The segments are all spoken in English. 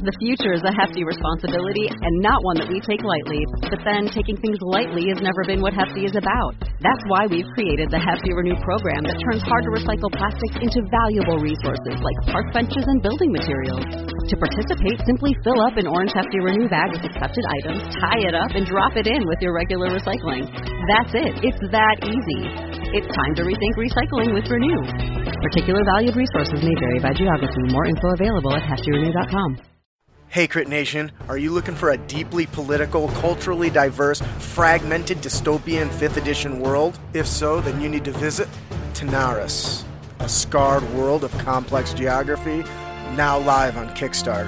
The future is a hefty responsibility and not one that we take lightly. But then, taking things lightly has never been what Hefty is about. That's why we've created the Hefty Renew program that turns hard-to-recycle plastics into valuable resources like park benches and building materials. To participate, simply fill up an orange Hefty Renew bag with accepted items, tie it up, and drop it in with your regular recycling. That's it. It's that easy. It's time to rethink recycling with Renew. Particular valued resources may vary by geography. More info available at heftyrenew.com. Hey Crit Nation, are you looking for a deeply political, culturally diverse, fragmented, dystopian 5th edition world? If so, then you need to visit Tanaris, a scarred world of complex geography, now live on Kickstarter.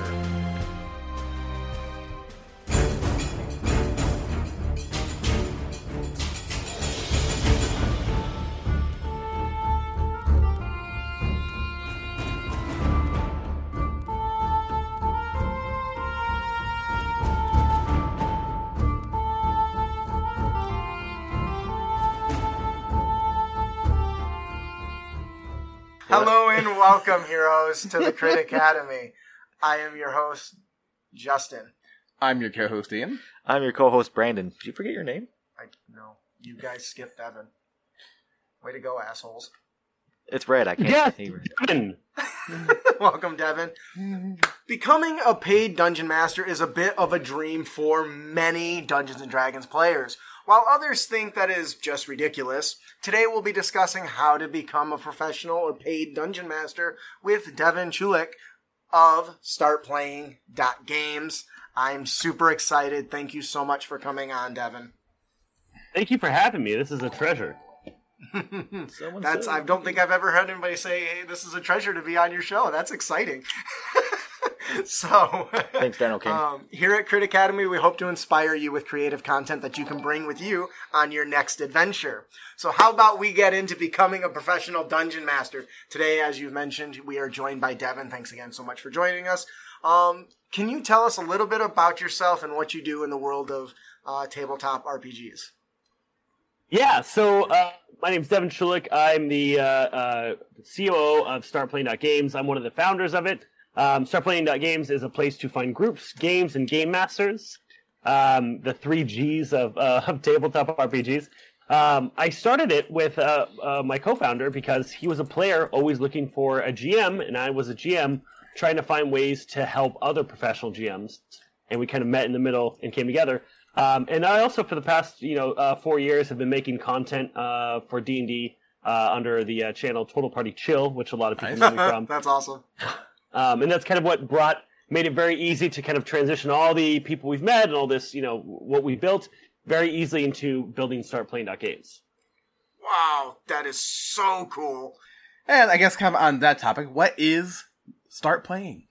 Hello and welcome, heroes, to the Crit Academy. I am your host, Justin. I'm your co-host, Ian. I'm your co-host, Brandon. Did you forget your name? No, you guys skipped Devin. Way to go, assholes. It's Red. I can't. Yes, see Devin. Welcome, Devin. Becoming a paid Dungeon Master is a bit of a dream for many Dungeons & Dragons players. While others think that is just ridiculous, today we'll be discussing how to become a professional or paid Dungeon Master with Devin Chulik of StartPlaying.Games. I'm super excited. Thank you so much for coming on, Devin. Thank you for having me. This is a treasure. I don't think I've ever heard anybody say, hey, this is a treasure to be on your show. That's exciting. So, thanks, Daniel King. Here at Crit Academy, we hope to inspire you with creative content that you can bring with you on your next adventure. So how about we get into becoming a professional Dungeon Master? Today, as you've mentioned, we are joined by Devin. Thanks again so much for joining us. Can you tell us a little bit about yourself and what you do in the world of tabletop RPGs? Yeah, so my name's Devin Chulik. I'm the COO of StartPlaying.Games. I'm one of the founders of it. StartPlaying.Games is a place to find groups, games, and game masters. The 3 Gs of tabletop RPGs. I started it with my co-founder because he was a player always looking for a GM, and I was a GM trying to find ways to help other professional GMs. And we kind of met in the middle and came together. And I also, for the past 4 years, have been making content for D&D under the channel Total Party Chill, which a lot of people know me from. That's awesome. And that's kind of what made it very easy to kind of transition all the people we've met and all this, what we built very easily into building StartPlaying.Games. Wow, that is so cool. And I guess kind of on that topic, what is Start Playing?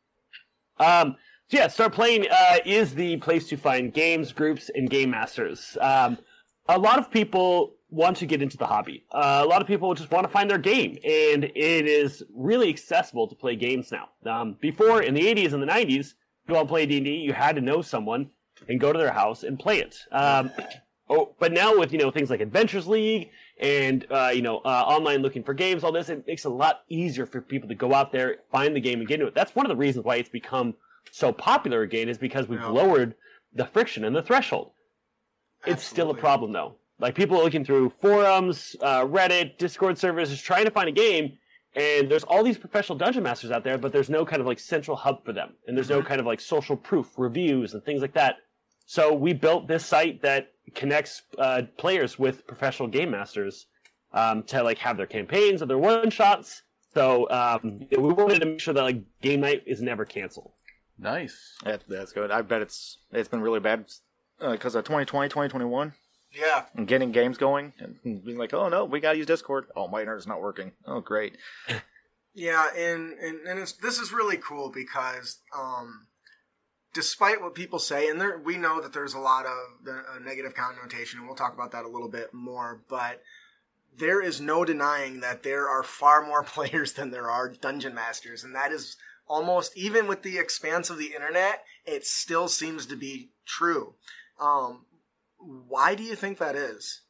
Start Playing is the place to find games, groups, and game masters. A lot of people want to get into the hobby. A lot of people just want to find their game, and it is really accessible to play games now. Before, in the 80s and the 90s, you want to play D&D, you had to know someone and go to their house and play it. But now with things like Adventures League and online looking for games, all this, it makes it a lot easier for people to go out there, find the game, and get into it. That's one of the reasons why it's become so popular again, is because we've lowered the friction and the threshold. Absolutely. It's still a problem, though. Like, people are looking through forums, Reddit, Discord servers, just trying to find a game, and there's all these professional dungeon masters out there, but there's no kind of, central hub for them. And there's no kind of, social proof, reviews, and things like that. So we built this site that connects players with professional game masters to, have their campaigns or their one-shots. So we wanted to make sure that, game night is never canceled. Nice. That's good. I bet it's been really bad because of 2020, 2021. Yeah. And getting games going and being like, oh no, we gotta use Discord. Oh, my internet's not working. Oh, great. Yeah, and this is really cool because despite what people say, and we know that there's a lot of negative connotation, and we'll talk about that a little bit more, but there is no denying that there are far more players than there are dungeon masters, and that is almost, even with the expanse of the internet, it still seems to be true. Why do you think that is?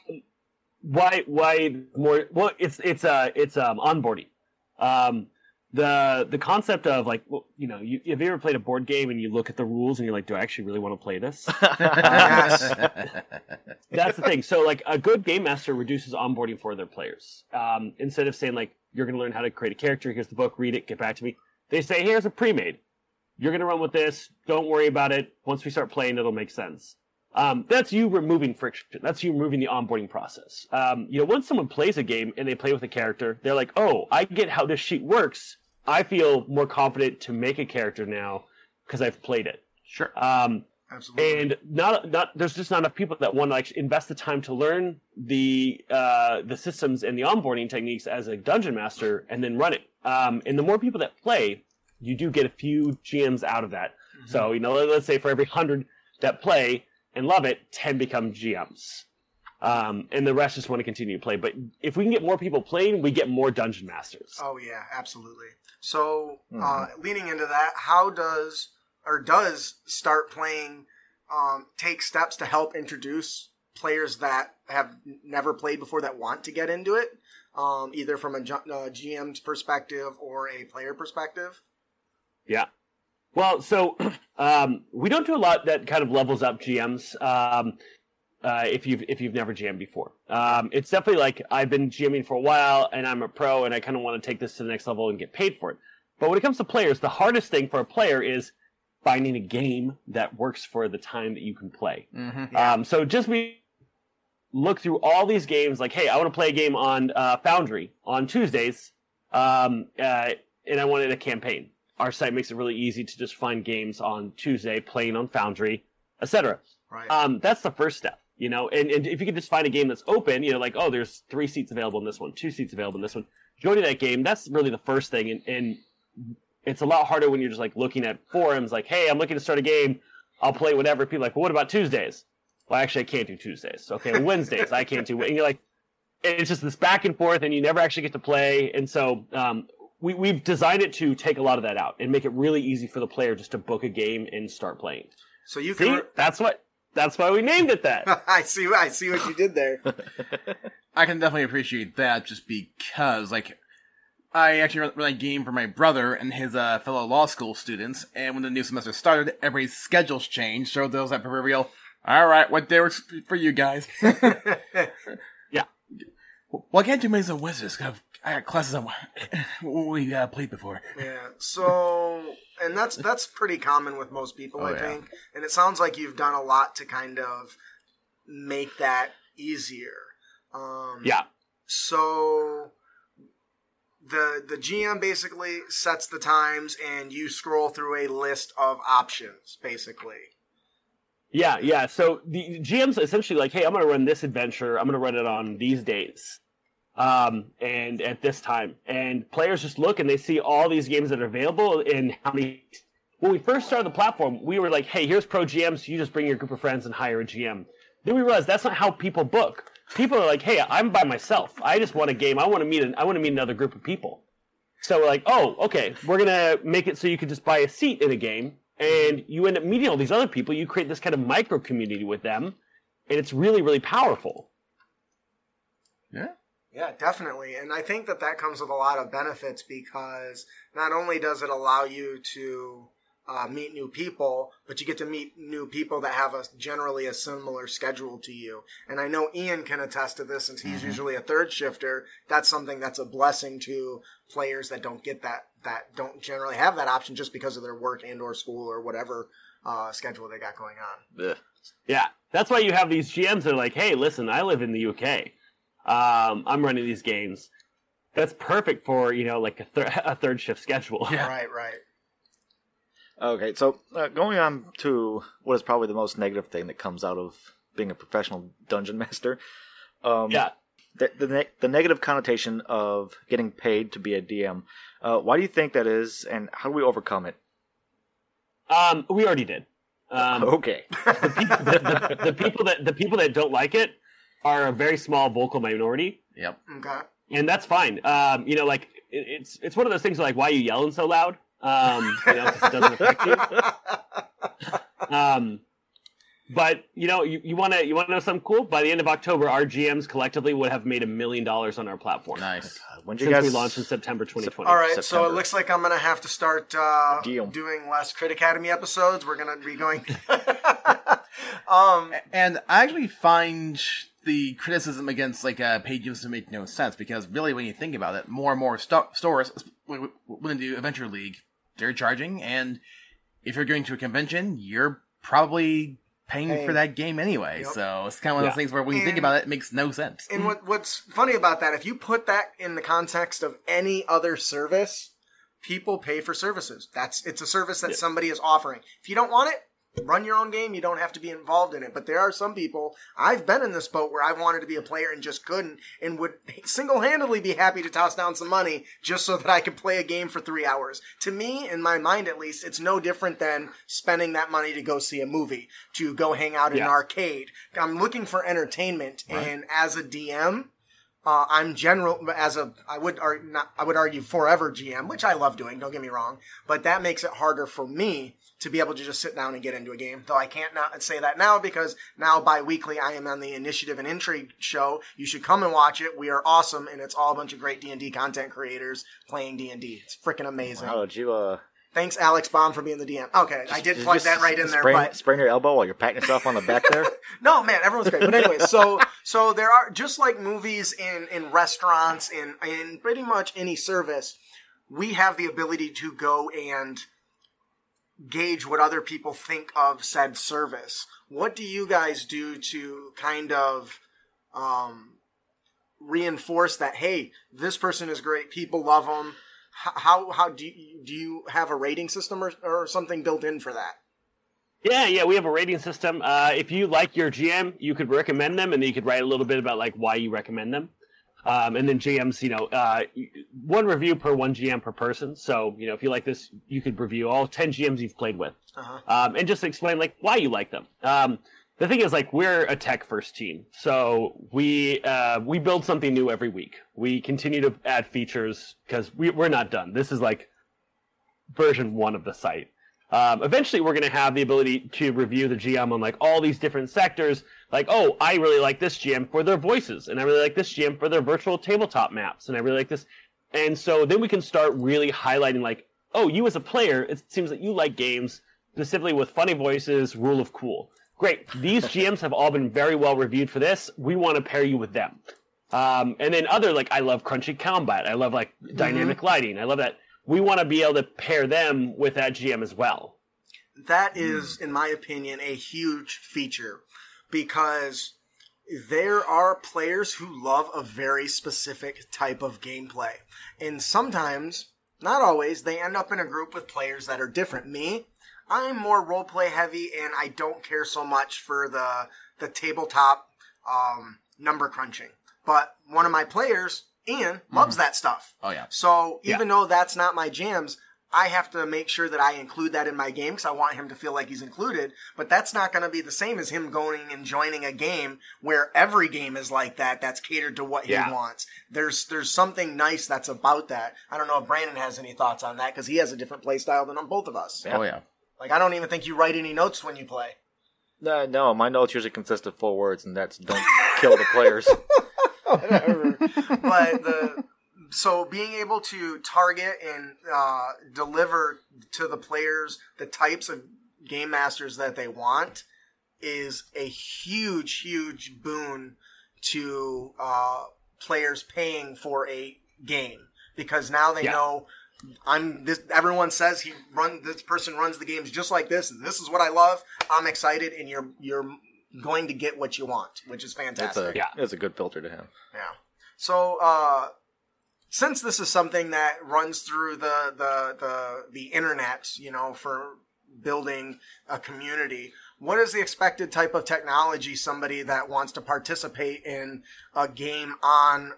Why more? Well, it's onboarding. the concept of like, well, you know, have you ever played a board game and you look at the rules and you're like, do I actually really want to play this? Yes. That's the thing. So like a good game master reduces onboarding for their players. Instead of saying like, you're going to learn how to create a character. Here's the book, read it, get back to me. They say, here's a pre-made. You're going to run with this. Don't worry about it. Once we start playing, it'll make sense. That's you removing friction. That's you removing the onboarding process. You know, once someone plays a game and they play with a character, they're like, oh, I get how this sheet works. I feel more confident to make a character now because I've played it. Sure. Absolutely. And not there's just not enough people that want to like invest the time to learn the systems and the onboarding techniques as a dungeon master and then run it. And the more people that play, you do get a few GMs out of that. Mm-hmm. So, you know, let's say for every 100 that play and love it, 10 become GMs. And the rest just want to continue to play. But if we can get more people playing, we get more dungeon masters. Oh, yeah, absolutely. So, leaning into that, how does Start Playing take steps to help introduce players that have never played before that want to get into it, either from a GM's perspective or a player perspective? Yeah. Well, so we don't do a lot that kind of levels up GMs if you've never GM'd before. It's definitely like I've been GMing for a while and I'm a pro and I kind of want to take this to the next level and get paid for it. But when it comes to players, the hardest thing for a player is finding a game that works for the time that you can play. Mm-hmm. So just we look through all these games like, hey, I want to play a game on Foundry on Tuesdays and I wanted a campaign. Our site makes it really easy to just find games on Tuesday, playing on Foundry, etc. Right. That's the first step, you know. And if you can just find a game that's open, you know, like, oh, there's 3 seats available in this one, 2 seats available in this one. Go to that game. That's really the first thing. And it's a lot harder when you're just like looking at forums, like, hey, I'm looking to start a game. I'll play whatever. People are like, well, what about Tuesdays? Well, actually, I can't do Tuesdays. Okay, Wednesdays, I can't do. And you're like, it's just this back and forth, and you never actually get to play. And so, We've designed it to take a lot of that out and make it really easy for the player just to book a game and start playing. So you can that's why we named it that. I see what you did there. I can definitely appreciate that just because, like, I actually run a game for my brother and his fellow law school students, and when the new semester started, everybody's schedules changed, so there was that proverbial, all right, what day works for you guys? Yeah. Well, I can't do Maze of Wizards, I got classes on we played before. Yeah, so, and that's pretty common with most people, I think. And it sounds like you've done a lot to kind of make that easier. Yeah. So, the GM basically sets the times, and you scroll through a list of options, basically. Yeah. So the GM's essentially like, hey, I'm going to run this adventure. I'm going to run it on these days. And at this time, and players just look and they see all these games that are available and how many. When we first started the platform, we were like, hey, here's pro GMs. You just bring your group of friends and hire a GM. Then we realized that's not how people book. People are like, hey, I'm by myself. I just want a game. I want to meet another group of people. So we're like, oh, okay, we're going to make it so you can just buy a seat in a game and you end up meeting all these other people. You create this kind of micro community with them. And it's really, really powerful. Yeah. Yeah, definitely. And I think that comes with a lot of benefits because not only does it allow you to meet new people, but you get to meet new people that have generally a similar schedule to you. And I know Ian can attest to this since he's usually a third shifter. That's something that's a blessing to players that don't get that don't generally have that option just because of their work and or school or whatever schedule they got going on. Ugh. Yeah, that's why you have these GMs that are like, hey, listen, I live in the UK. I'm running these games. That's perfect for, you know, like a third shift schedule. Yeah. Right. Okay, so going on to what is probably the most negative thing that comes out of being a professional dungeon master. Yeah. The negative connotation of getting paid to be a DM. Why do you think that is, and how do we overcome it? We already did. Okay. The people that don't like it are a very small vocal minority. Yep. Okay. And that's fine. You know, like it's one of those things like, why are you yelling so loud? You know, 'cause it doesn't affect you. But you want to know something cool? By the end of October, our GMs collectively would have made $1 million on our platform. Nice. When Since we launched in September 2020. All right, so September. it looks like I'm going to have to start doing less Crit Academy episodes. We're going to be going... And I actually find the criticism against paid games to make no sense, because really, when you think about it, more and more stores, when they do Adventure League, they're charging, and if you're going to a convention, you're probably paying for that game anyway. Yep. So it's kind of one of those things where when you think about it, it makes no sense. And what's funny about that, if you put that in the context of any other service, people pay for services. It's a service that somebody is offering. If you don't want it, run your own game. You don't have to be involved in it. But there are some people, I've been in this boat where I wanted to be a player and just couldn't, and would single-handedly be happy to toss down some money just so that I could play a game for 3 hours. To me, in my mind at least, it's no different than spending that money to go see a movie, to go hang out in an arcade. I'm looking for entertainment, and as a DM, I would argue forever GM, which I love doing, don't get me wrong, but that makes it harder for me to be able to just sit down and get into a game. Though I can't not say that now, because now bi-weekly I am on the Initiative and Intrigue show. You should come and watch it. We are awesome, and it's all a bunch of great D&D content creators playing D&D. It's freaking amazing. Wow, did you, Thanks, Alex Baum, for being the DM. Okay, I did plug that right in there. But sprain your elbow while you're patting yourself on the back there? No, man, everyone's great. But anyway, so there are, just like movies in restaurants, in pretty much any service, we have the ability to go and gauge what other people think of said service. What do you guys do to kind of reinforce that, hey, this person is great, people love them? How do you have a rating system or something built in for that? Yeah, we have a rating system. If you like your GM, you could recommend them, and then you could write a little bit about why you recommend them. And then GMs, one review per one GM per person. So, if you like this, you could review all 10 GMs you've played with. And just explain, why you like them. The thing is, we're a tech-first team. So we build something new every week. We continue to add features because we're not done. This is, version 1 of the site. Eventually, we're going to have the ability to review the GM on all these different sectors. I really like this GM for their voices, and I really like this GM for their virtual tabletop maps, and I really like this. And so then we can start really highlighting you as a player, it seems that you like games specifically with funny voices, rule of cool. Great. These GMs have all been very well reviewed for this. We want to pair you with them. And then other I love crunchy combat. I love dynamic lighting. I love that. We want to be able to pair them with that GM as well. That is, in my opinion, a huge feature, because there are players who love a very specific type of gameplay. And sometimes, not always, they end up in a group with players that are different. Me, I'm more roleplay heavy, and I don't care so much for the tabletop number crunching. But one of my players, Ian, loves that stuff. Oh, yeah. So even though that's not my jams, I have to make sure that I include that in my game because I want him to feel like he's included. But that's not going to be the same as him going and joining a game where every game is like that. That's catered to what he wants. There's something nice that's about that. I don't know if Brandon has any thoughts on that because he has a different play style than both of us. Yeah. Oh, yeah. I don't even think you write any notes when you play. No, my notes usually consist of 4 words, and that's don't kill the players. Whatever. But so being able to target and deliver to the players the types of game masters that they want is a huge, huge boon to players paying for a game, because now they know everyone says this person runs the games just like this, and this is what I love. I'm excited, and you're going to get what you want, which is fantastic. It's a good filter to have. Yeah. So, since this is something that runs through the internet, for building a community, what is the expected type of technology somebody that wants to participate in a game on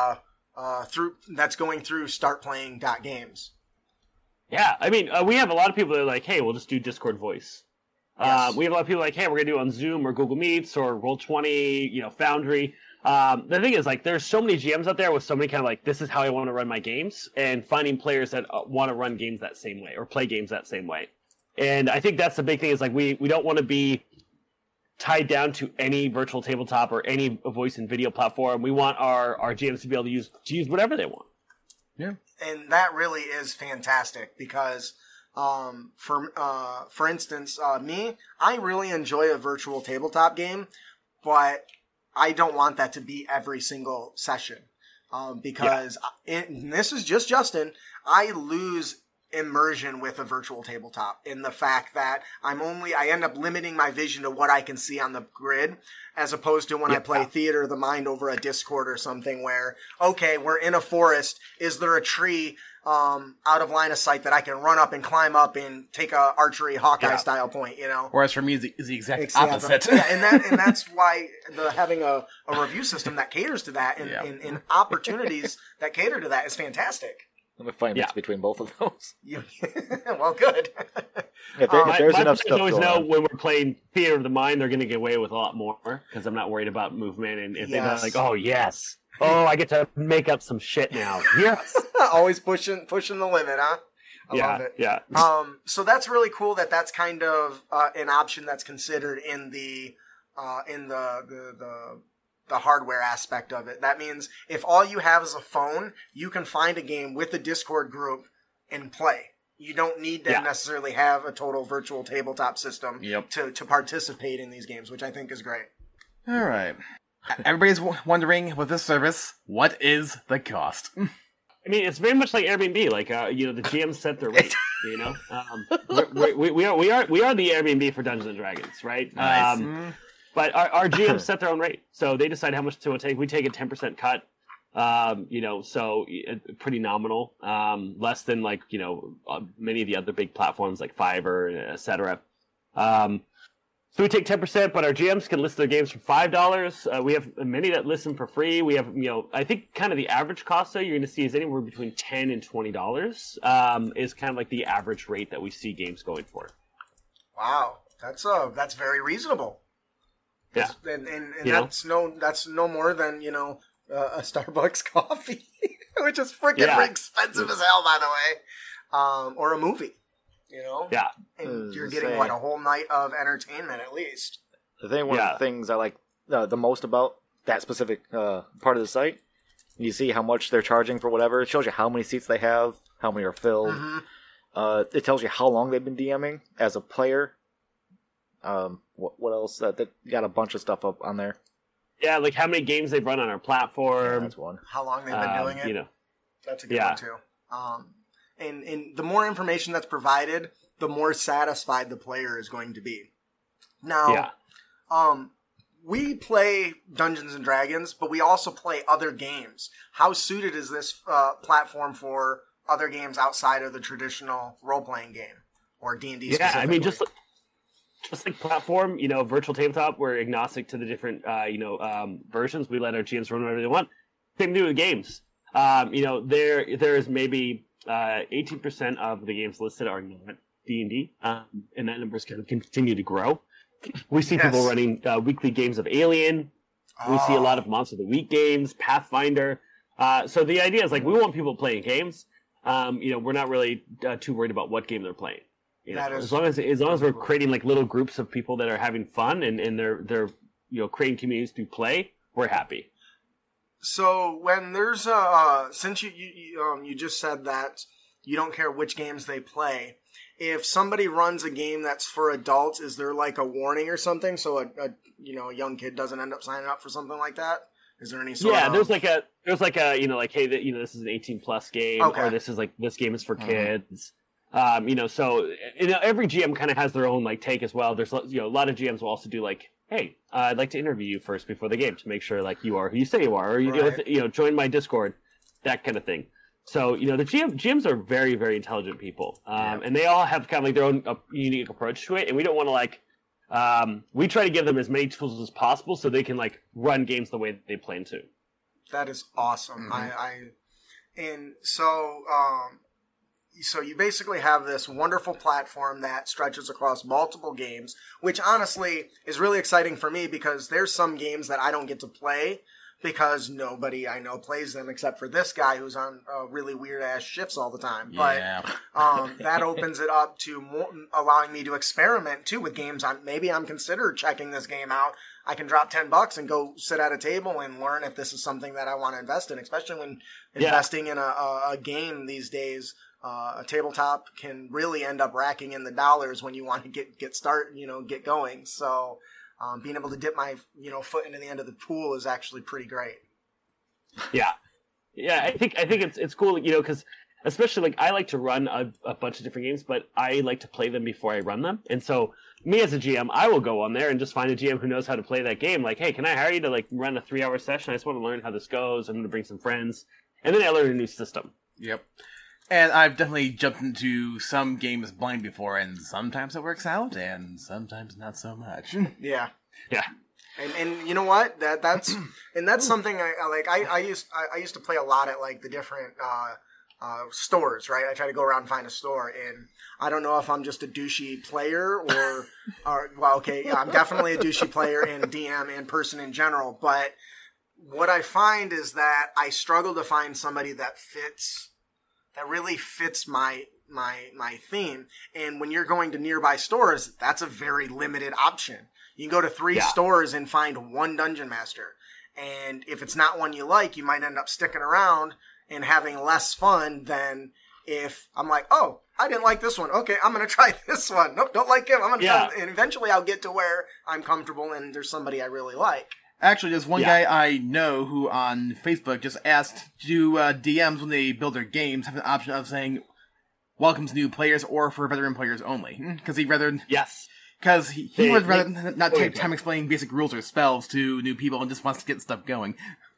that's going through startplaying.games? Yeah, I mean, we have a lot of people that are like, hey, we'll just do Discord voice. Yes. We have a lot of people like, hey, we're going to do it on Zoom or Google Meets or Roll20, Foundry. The thing is, there's so many GMs out there with so many kind of this is how I want to run my games, and finding players that want to run games that same way or play games that same way. And I think that's the big thing is we don't want to be tied down to any virtual tabletop or any voice and video platform. We want our GMs to be able to use whatever they want. Yeah. And that really is fantastic because, for instance, me, I really enjoy a virtual tabletop game, but I don't want that to be every single session. Because and this is just Justin, I lose immersion with a virtual tabletop in the fact that I end up limiting my vision to what I can see on the grid, as opposed to when I play Theater of the Mind over a Discord or something where, okay, we're in a forest. Is there a tree out of line of sight that I can run up and climb up and take a archery Hawkeye style point, you know? Whereas for me, it's the exact opposite. Yeah, and that's why having a review system that caters to that and opportunities that cater to that is fantastic. I'm a fine mix between both of those. Well, good. If there's my enough players stuff always going know on. when we're playing Theater of the Mind, they're going to get away with a lot more because I'm not worried about movement. And if they're like, oh, yes. Oh, I get to make up some shit now. Yes. Always pushing the limit, huh? I love it. Yeah. So that's really cool that's kind of an option that's considered in the hardware aspect of it. That means if all you have is a phone, you can find a game with a Discord group and play. You don't need to necessarily have a total virtual tabletop system to participate in these games, which I think is great. All right. Everybody's wondering with this service, what is the cost? I mean, it's very much like Airbnb. Like, the GMs set their rate. We are the Airbnb for Dungeons and Dragons, right? Nice. But our GMs set their own rate, so they decide how much to take. We take a 10% cut. So pretty nominal. Less than many of the other big platforms like Fiverr, etc. So we take 10%, but our GMs can list their games for $5. We have many that list them for free. We have, I think kind of the average cost though you're going to see is anywhere between $10 and $20 is kind of like the average rate that we see games going for. Wow, that's very reasonable. Yeah, and that's no more than a Starbucks coffee, which is freaking expensive as hell, by the way, or a movie. Yeah. And you're getting, a whole night of entertainment at least. I think one of the things I like the most about that specific part of the site, you see how much they're charging for whatever. It shows you how many seats they have, how many are filled. Mm-hmm. It tells you how long they've been DMing as a player. What else? They got a bunch of stuff up on there. Yeah, like how many games they've run on our platform. Yeah, that's one. How long they've been doing it. That's a good one, too. And the more information that's provided, the more satisfied the player is going to be. Now, we play Dungeons and Dragons, but we also play other games. How suited is this platform for other games outside of the traditional role-playing game or D&D specifically? Yeah, I mean, just like platform, virtual tabletop, we're agnostic to the different, versions. We let our GMs run whatever they want. Same thing with games. There is maybe 18% of the games listed are not D&D, and that number is going to continue to grow. We see people running weekly games of Alien. We see a lot of Monster of the Week games, Pathfinder. So the idea is we want people playing games. We're not really too worried about what game they're playing. As long as we're creating little groups of people that are having fun and they're creating communities to play, we're happy. So when there's since you just said that you don't care which games they play, if somebody runs a game that's for adults, is there a warning or something so a young kid doesn't end up signing up for something like that? Is there any sort of... there's hey, this is an 18+ game, or this game is for kids. So every GM kind of has their own take as well. There's a lot of GMs will also do hey, I'd like to interview you first before the game to make sure you are who you say you are, or join my Discord, that kind of thing. So the GMs are very, very intelligent people, and they all have kind of their own unique approach to it. And we don't want to we try to give them as many tools as possible so they can run games the way that they plan to. That is awesome. Mm-hmm. So you basically have this wonderful platform that stretches across multiple games, which honestly is really exciting for me because there's some games that I don't get to play because nobody I know plays them except for this guy who's on really weird ass shifts all the time. Yeah. But that opens it up to allowing me to experiment too with games. Maybe I'm considered checking this game out. I can drop $10 and go sit at a table and learn if this is something that I want to invest in, especially when investing in a game these days. A tabletop can really end up racking in the dollars when you want to get going. So being able to dip my foot into the end of the pool is actually pretty great. Yeah. I think it's cool, because especially like I like to run a bunch of different games, but I like to play them before I run them. And so me as a GM, I will go on there and just find a GM who knows how to play that game. Like, hey, can I hire you to like run a 3-hour session? I just want to learn how this goes. I'm going to bring some friends, and then I learn a new system. Yep. And I've definitely jumped into some games blind before, and sometimes it works out, and sometimes not so much. Yeah. Yeah. And you know what? That's something I like. I used to play a lot at like the different stores, right? I try to go around and find a store, and I don't know if I'm just a douchey player or well, okay, yeah, I'm definitely a douchey player and DM and person in general. But what I find is that I struggle to find somebody that really fits my theme. And when you're going to nearby stores, that's a very limited option. You can go to 3 stores and find one dungeon master. And if it's not one you like, you might end up sticking around and having less fun than if I'm like, oh, I didn't like this one. Okay, I'm going to try this one. Nope, don't like him. I'm going to try. And eventually I'll get to where I'm comfortable and there's somebody I really like. Actually, there's one guy I know who on Facebook just asked, do DMs when they build their games have an option of saying welcomes new players or for veteran players only? Because he'd rather... Yes. Because he would rather not take time explaining basic rules or spells to new people and just wants to get stuff going.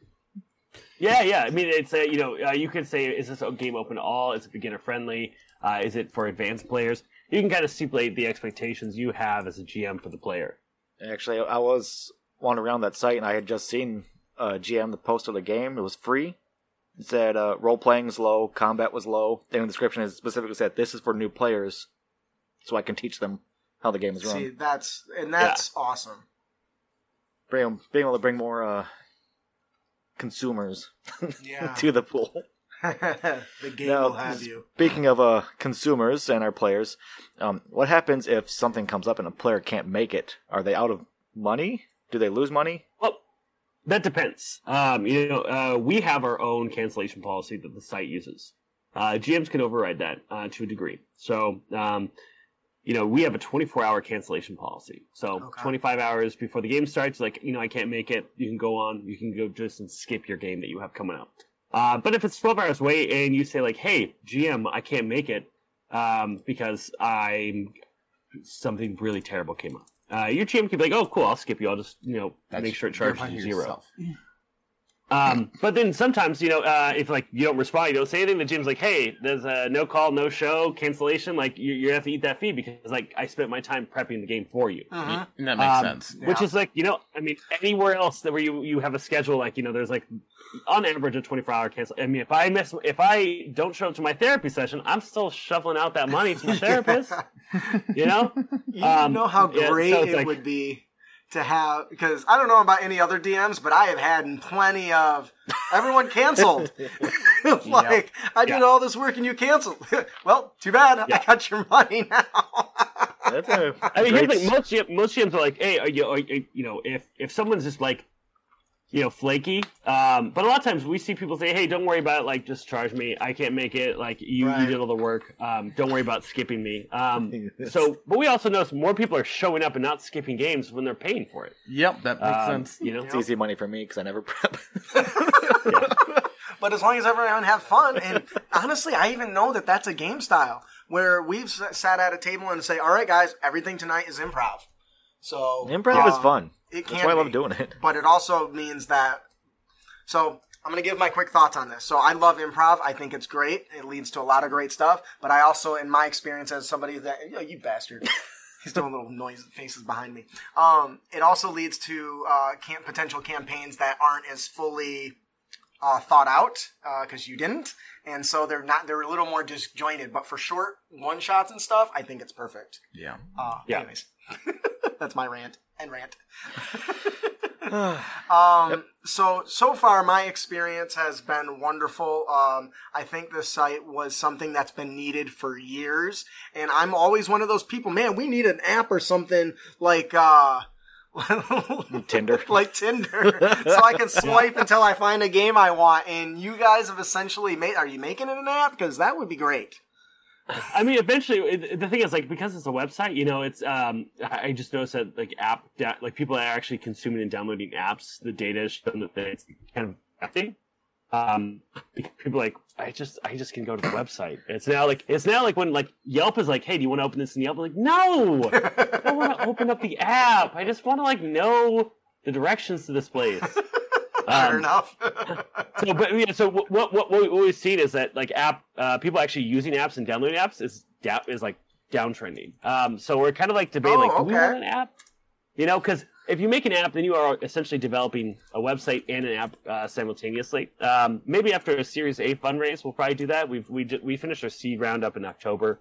Yeah. I mean, it's you could say, is this a game open to all? Is it beginner friendly? Is it for advanced players? You can kind of stipulate the expectations you have as a GM for the player. Actually, I was wandering around that site and I had just seen GM that posted a game. It was free. It said role playing is low, combat was low. And the description is specifically said this is for new players, so I can teach them how the game is run. See, that's awesome. Being able to bring more consumers to the pool. The game will have you. Speaking of consumers and our players, what happens if something comes up and a player can't make it? Are they out of money? Do they lose money? Well, that depends. We have our own cancellation policy that the site uses. GMs can override that to a degree. So, we have a 24-hour cancellation policy. So 25 hours before the game starts, like, I can't make it. You can go on. You can go just and skip your game that you have coming up. But if it's 12 hours away and you say, like, hey, GM, I can't make it because something really terrible came up. Your GM could be like, oh, cool, I'll skip you. I'll just, make sure it charges you 0. But then sometimes, if like you don't respond, you don't say anything, the GM's like, hey, there's a no call, no show, cancellation. Like you have to eat that fee because like I spent my time prepping the game for you. And that makes sense. Which is like, anywhere else that where you have a schedule, like, there's like on average a 24-hour cancel. I mean, if I don't show up to my therapy session, I'm still shoveling out that money to my therapist. You know how great it would be to have, because I don't know about any other DMs, but I have had plenty of everyone canceled. I did all this work and you canceled. Well, too bad. I got your money now. Here's the thing. Most GMs are like, hey, if someone's just like, flaky. But a lot of times we see people say, hey, don't worry about it. Like, just charge me. I can't make it. Like, you did all the work. Don't worry about skipping me. But we also notice more people are showing up and not skipping games when they're paying for it. Yep, that makes sense. It's easy money for me because I never prep. But as long as everyone have fun, and honestly, I even know that that's a game style where we've sat at a table and say, all right, guys, everything tonight is improv. So improv is fun. That's why I love doing it. But it also means that... So, I'm going to give my quick thoughts on this. So, I love improv. I think it's great. It leads to a lot of great stuff. But I also, in my experience as somebody that... you bastard. He's doing little noise faces behind me. It also leads to potential campaigns that aren't as fully thought out, because you didn't. And so, they're a little more disjointed. But for short one-shots and stuff, I think it's perfect. Yeah. Anyways. That's my rant. So far, my experience has been wonderful. I think this site was something that's been needed for years, and I'm always one of those people. Man, we need an app or something like Tinder, like Tinder, so I can swipe until I find a game I want. And you guys have essentially made. Are you making it an app? Because that would be great. I mean, eventually, the thing is, like, because it's a website, you know, it's, I just noticed that, like, like, people are actually consuming and downloading apps, the data is showing that it's kind of affecting. Because people are like, I just can go to the website. It's now like when, like, Yelp is like, hey, do you want to open this in Yelp? I'm like, no! I don't want to open up the app. I just want to, like, know the directions to this place. Fair enough. So what we've seen is that like people actually using apps and downloading apps is like downtrending. So we're kind of like debating do we want an app? You know, because if you make an app, then you are essentially developing a website and an app simultaneously. Maybe after a Series A fundraise, we'll probably do that. We finished our seed round up in October.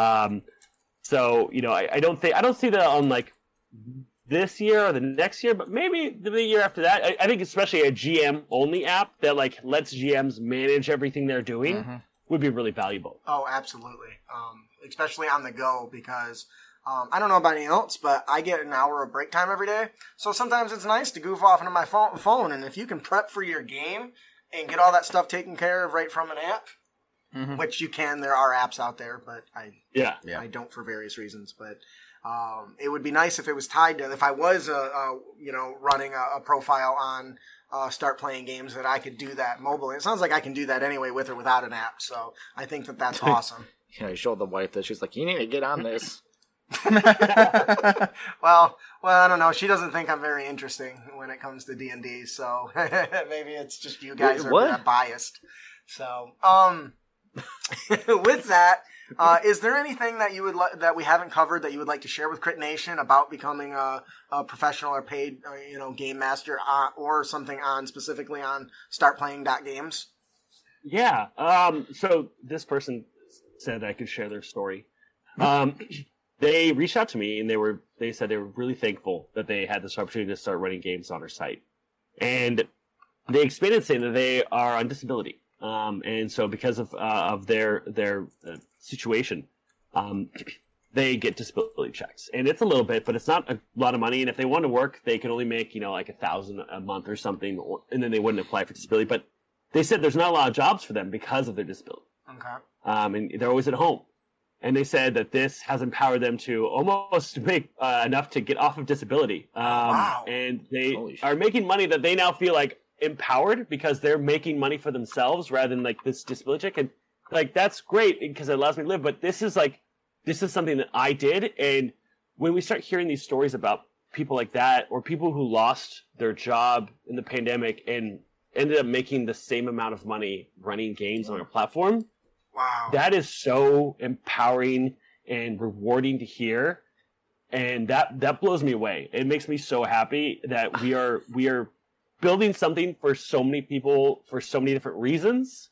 So you know, I don't see that on like this year or the next year, but maybe the year after that. I think especially a GM only app that like lets GMs manage everything they're doing would be really valuable. Oh, absolutely. Especially on the go, because I don't know about anyone else, but I get an hour of break time every day. So sometimes it's nice to goof off into my phone, and if you can prep for your game and get all that stuff taken care of right from an app, which you can, there are apps out there, but I don't for various reasons, but it would be nice if it was tied to, if I was, running a profile on Start Playing Games, that I could do that mobile. And it sounds like I can do that anyway with or without an app. So I think that's awesome. Yeah, you showed the wife that she's like, you need to get on this. well, I don't know. She doesn't think I'm very interesting when it comes to D&D. So maybe it's just you guys are biased. So, with that, is there anything that you would that we haven't covered that you would like to share with Crit Nation about becoming a professional or paid, game master, or something specifically on StartPlaying.games? Yeah. So this person said I could share their story. They reached out to me and they said they were really thankful that they had this opportunity to start running games on our site, and they expanded saying that they are on disability. And so because of their situation, they get disability checks, and it's a little bit, but it's not a lot of money. And if they want to work, they can only make, like $1,000 a month or something, and then they wouldn't apply for disability. But they said there's not a lot of jobs for them because of their disability. Okay. And they're always at home. And they said that this has empowered them to almost make enough to get off of disability. Wow. And they are making money that they now feel like empowered because they're making money for themselves rather than like this disability check. And like, that's great because it allows me to live. But this is something that I did. And when we start hearing these stories about people like that, or people who lost their job in the pandemic and ended up making the same amount of money running games on our platform, wow, that is so empowering and rewarding to hear. And that blows me away. It makes me so happy that we are building something for so many people for so many different reasons.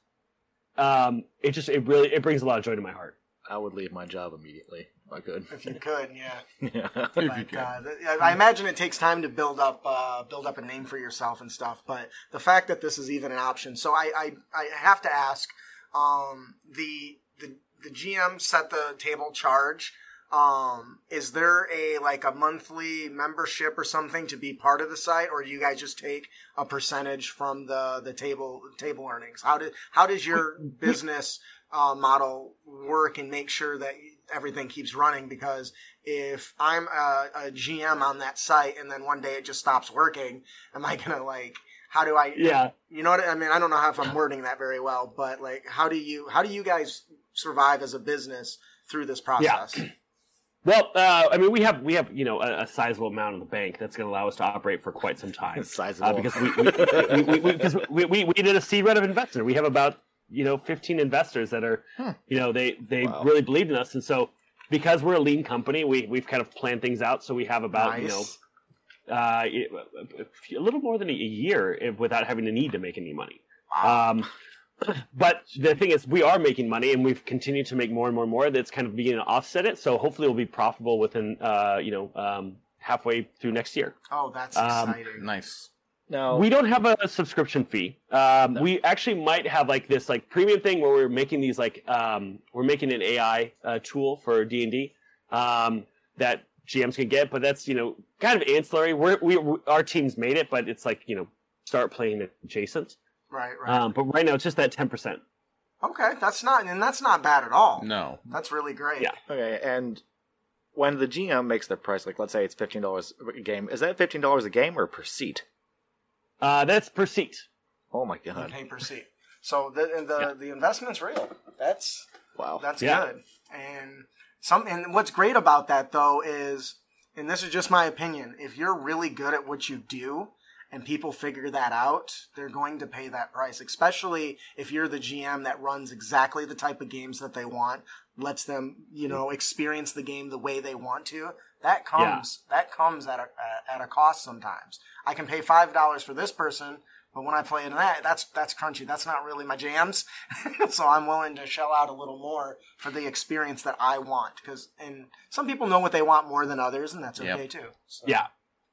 It brings a lot of joy to my heart. I would leave my job immediately if I could. If you could, yeah. Yeah. I imagine it takes time to build up a name for yourself and stuff. But the fact that this is even an option, so I have to ask, the GM set the table charge. Is there a monthly membership or something to be part of the site, or do you guys just take a percentage from the table earnings? How does your business model work and make sure that everything keeps running? Because if I'm a GM on that site and then one day it just stops working, am I gonna how do I? Yeah. You know what I mean? I don't know if I'm wording that very well, but how do you guys survive as a business through this process? Yeah. Well, we have a sizable amount in the bank that's going to allow us to operate for quite some time. Sizable, because we did a seed round of investor. We have about 15 investors that are they really believed in us, and so because we're a lean company, we've kind of planned things out. So we have about a little more than a year without having the need to make any money. Wow. But the thing is, we are making money, and we've continued to make more and more. That's kind of beginning to offset it. So hopefully, we'll be profitable within, halfway through next year. Oh, that's exciting. Nice. Now, We don't have a subscription fee. We actually might have like this like premium thing where we're making these like we're making an AI tool for D&D that GMs can get, but that's kind of ancillary. Our team's made it, but it's like start playing adjacent. Right. But right now it's just that 10%. Okay, that's not bad at all. No. That's really great. Yeah. okay, and when the GM makes the price, like let's say it's $15 a game, is that $15 a game or per seat? That's per seat. Oh my You god! pay per seat. So the investment's real. That's Wow. That's Yeah. good. And what's great about that though is, and this is just my opinion, if you're really good at what you do and people figure that out, they're going to pay that price, especially if you're the GM that runs exactly the type of games that they want, lets them, experience the game the way they want to. That comes at a cost sometimes. I can pay $5 for this person, but when I play in that's crunchy. That's not really my jams. So I'm willing to shell out a little more for the experience that I want. And some people know what they want more than others, and that's okay too. So, Yeah.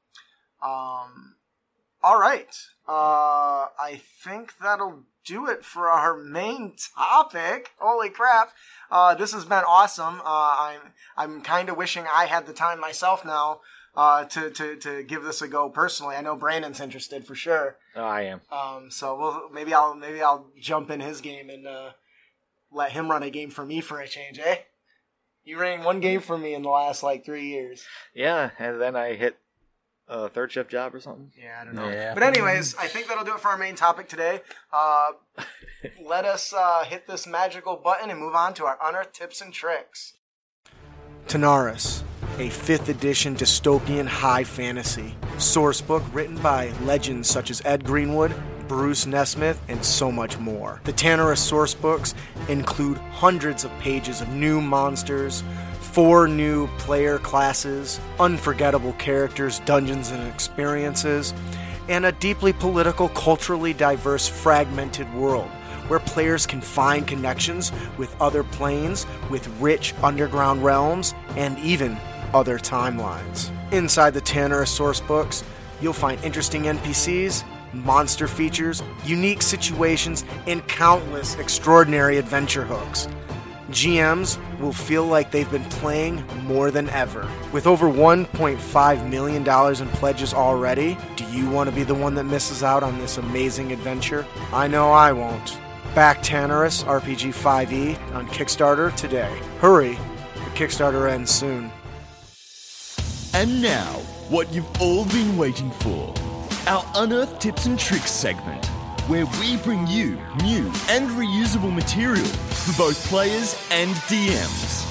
all right. I think that'll do it for our main topic. Holy crap. This has been awesome. I'm kind of wishing I had the time myself now to give this a go personally. I know Brandon's interested for sure. Oh, I am. So maybe I'll jump in his game and let him run a game for me for a change, eh? You ran one game for me in the last 3 years. Yeah, and then I hit a third shift job or something. Yeah, I don't know. Yeah. But anyways, I think that'll do it for our main topic today. Let us hit this magical button and move on to our Unearthed Tips and Tricks. Tanaris, a 5th edition dystopian high fantasy sourcebook written by legends such as Ed Greenwood, Bruce Nesmith, and so much more. The Tanaris sourcebooks include hundreds of pages of new monsters, 4 new player classes, unforgettable characters, dungeons and experiences, and a deeply political, culturally diverse, fragmented world where players can find connections with other planes, with rich underground realms, and even other timelines. Inside the Tanaris sourcebooks, you'll find interesting NPCs, monster features, unique situations, and countless extraordinary adventure hooks. GMs will feel like they've been playing more than ever. With over $1.5 million in pledges already, do you want to be the one that misses out on this amazing adventure? I know I won't. Back Tanaris RPG 5e on Kickstarter today. Hurry, the Kickstarter ends soon. And now, what you've all been waiting for. Our Unearthed Tips and Tricks segment, where we bring you new and reusable material for both players and DMs.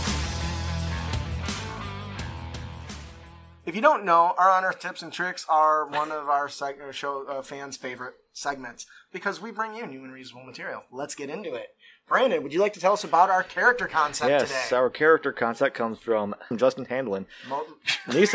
If you don't know, our Unearthed Tips and Tricks are one of our fans' favorite segments because we bring you new and reusable material. Let's get into it. Brandon, would you like to tell us about our character concept today? Yes, our character concept comes from Justin Handlin. Nisa.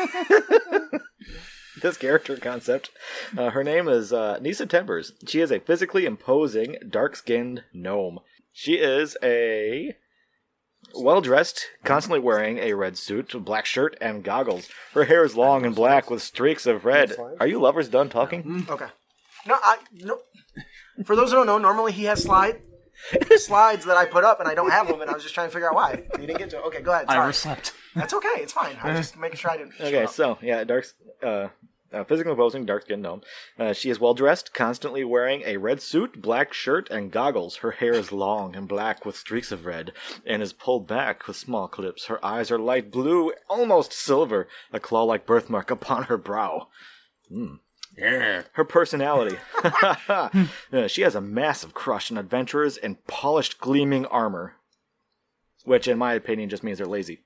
This character concept. Her name is Nisa Timbers. She is a physically imposing, dark-skinned gnome. She is a well-dressed, constantly wearing a red suit, black shirt, and goggles. Her hair is long and black with streaks of red. Are you lovers done talking? Okay. No. For those who don't know, normally he has slides that I put up, and I don't have them, and I was just trying to figure out why. You didn't get to it. Okay, go ahead. I Sorry. overslept. That's okay. It's fine. I was just making sure I didn't. Okay, so, yeah, physically imposing, dark-skinned gnome. She is well-dressed, constantly wearing a red suit, black shirt, and goggles. Her hair is long and black with streaks of red, and is pulled back with small clips. Her eyes are light blue, almost silver, a claw-like birthmark upon her brow. Yeah. Her personality. She has a massive crush on adventurers in polished, gleaming armor. Which, in my opinion, just means they're lazy.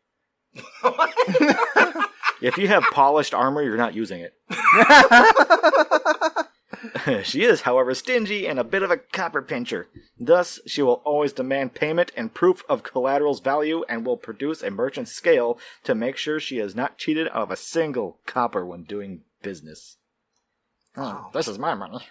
If you have polished armor, you're not using it. She is, however, stingy and a bit of a copper pincher. Thus, she will always demand payment and proof of collateral's value and will produce a merchant's scale to make sure she is not cheated out of a single copper when doing business. This is my money.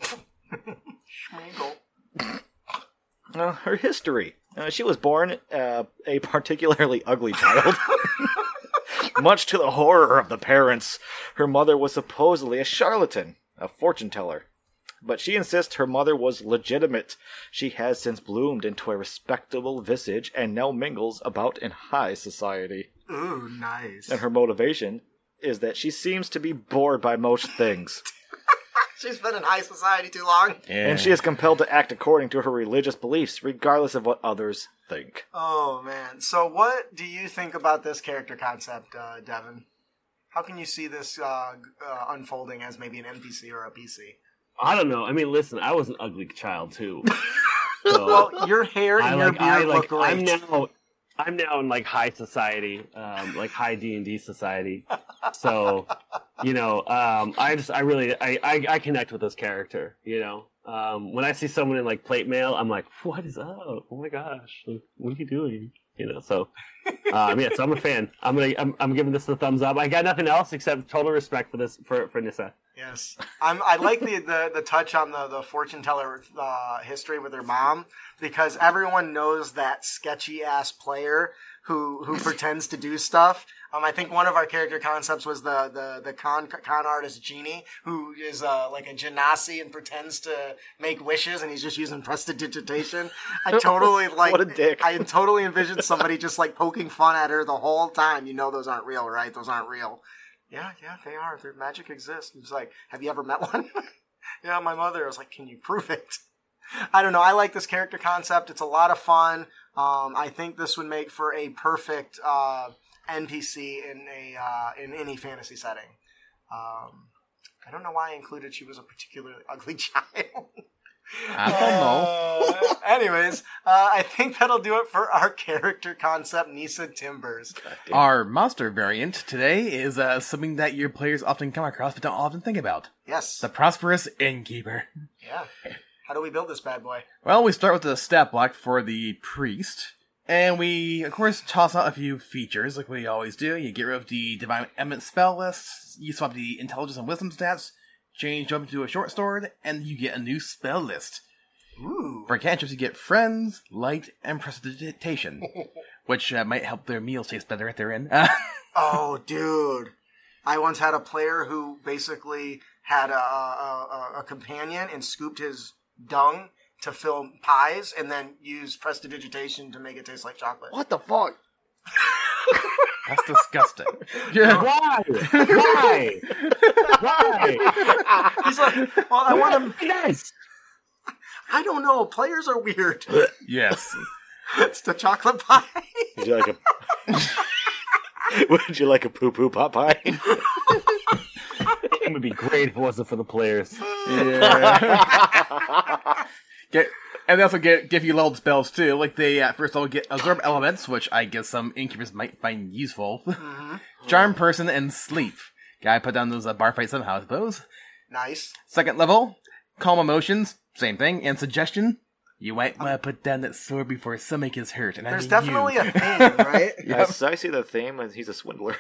Her history. She was born a particularly ugly child. Much to the horror of the parents, her mother was supposedly a charlatan, a fortune teller. But she insists her mother was legitimate. She has since bloomed into a respectable visage and now mingles about in high society. Ooh, nice. And her motivation is that she seems to be bored by most things. She's been in high society too long. Yeah. And she is compelled to act according to her religious beliefs, regardless of what others think. Oh, man. So what do you think about this character concept, Devin? How can you see this unfolding as maybe an NPC or a PC? I don't know. I mean, listen, I was an ugly child too. So Well, your hair and your beard look great. I'm now in like high society, like high D&D society. So, you know, I really connect with this character. You know, when I see someone in like plate mail, I'm like, what is up? Oh my gosh, what are you doing? You know, so yeah, so I'm a fan. I'm giving this a thumbs up. I got nothing else except total respect for this for Nissa. Yes, I like the touch on the fortune teller history with her mom, because everyone knows that sketchy ass player who pretends to do stuff. I think one of our character concepts was the con artist Genie, who is like a genasi and pretends to make wishes, and he's just using prestidigitation. I totally What a dick. I totally envisioned somebody just like poking fun at her the whole time. You know, those aren't real, right? Those aren't real. Yeah, they are. Their magic exists. He's like, have you ever met one? Yeah, my mother. I was like, can you prove it? I don't know. I like this character concept. It's a lot of fun. I think this would make for a perfect NPC in any fantasy setting. I don't know why I included she was a particularly ugly child. I don't know. Anyways, I think that'll do it for our character concept, Nissa Timbers. Our monster variant today is something that your players often come across but don't often think about. Yes. The Prosperous Innkeeper. Yeah. How do we build this bad boy? Well, we start with the stat block for the priest, and we, of course, toss out a few features like we always do. You get rid of the Divine Eminence spell list, you swap the Intelligence and Wisdom stats, change up into a short sword, and you get a new spell list. Ooh. For cantrips, you get Friends, Light, and Prestidigitation, which might help their meals taste better at their end. Oh, dude. I once had a player who basically had a companion and scooped his dung to fill pies and then used prestidigitation to make it taste like chocolate. What the fuck? That's disgusting. Why? Why? Why? He's like, well, I want to... Yes. I don't know. Players are weird. Yes. It's the chocolate pie. Would you like a... Would you like a poo-poo pot pie? It would be great if it wasn't for the players. Yeah. And they also give you leveled spells too. Like they first level get Absorb Elements, which I guess some innkeepers might find useful. Mm-hmm. Charm Person and Sleep. Gotta put down those bar fights somehow, I suppose. Nice. Second level, Calm Emotions, same thing. And Suggestion, you might want to put down that sword before somebody gets hurt. And There's I mean definitely you. a theme, right? Yep. I see the theme, and he's a swindler.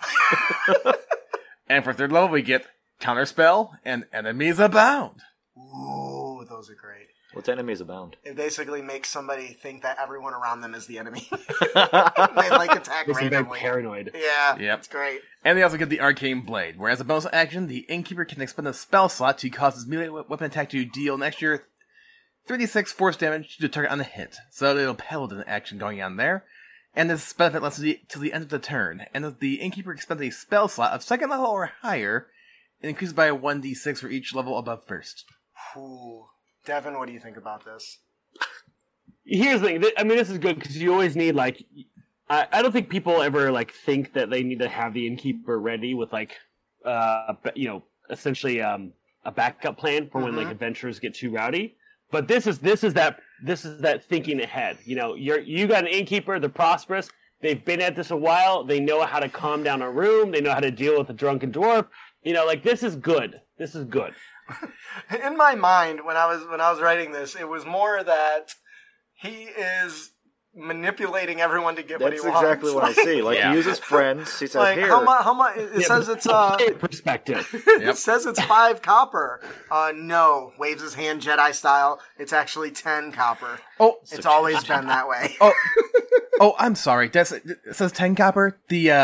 And for third level, we get Counterspell and Enemies Abound. Ooh, those are great. What's enemies abound? It basically makes somebody think that everyone around them is the enemy. They like attack Makes me very randomly. paranoid. Yeah, Yep. it's great. And they also get the Arcane Blade, where as a bonus action, the Innkeeper can expend a spell slot to cause his melee weapon attack to deal an extra 3d6 force damage to the target on the hit. So there's a paladin action going on there. And this benefit lasts till the end of the turn. And if the Innkeeper expends a spell slot of second level or higher, it increases by 1d6 for each level above first. Ooh. Devin, what do you think about this? Here's the thing. I mean, this is good because you always need, like... I don't think people ever, like, think that they need to have the Innkeeper ready with, like, essentially a backup plan for when, like, adventurers get too rowdy. But this is that thinking ahead. You know, you got an Innkeeper, they're prosperous. They've been at this a while. They know how to calm down a room. They know how to deal with a drunken dwarf. You know, like, this is good. This is good. In my mind, when I was writing this, it was more that he is manipulating everyone to get what he That's wants. exactly what I see. Like, Yeah. he uses friends. He says, Like here. how much? It says it's Perspective. It says it's 5 copper. No, waves his hand Jedi style. It's actually 10 copper. Oh, It's always been that way. Oh, I'm sorry. It says 10 copper. The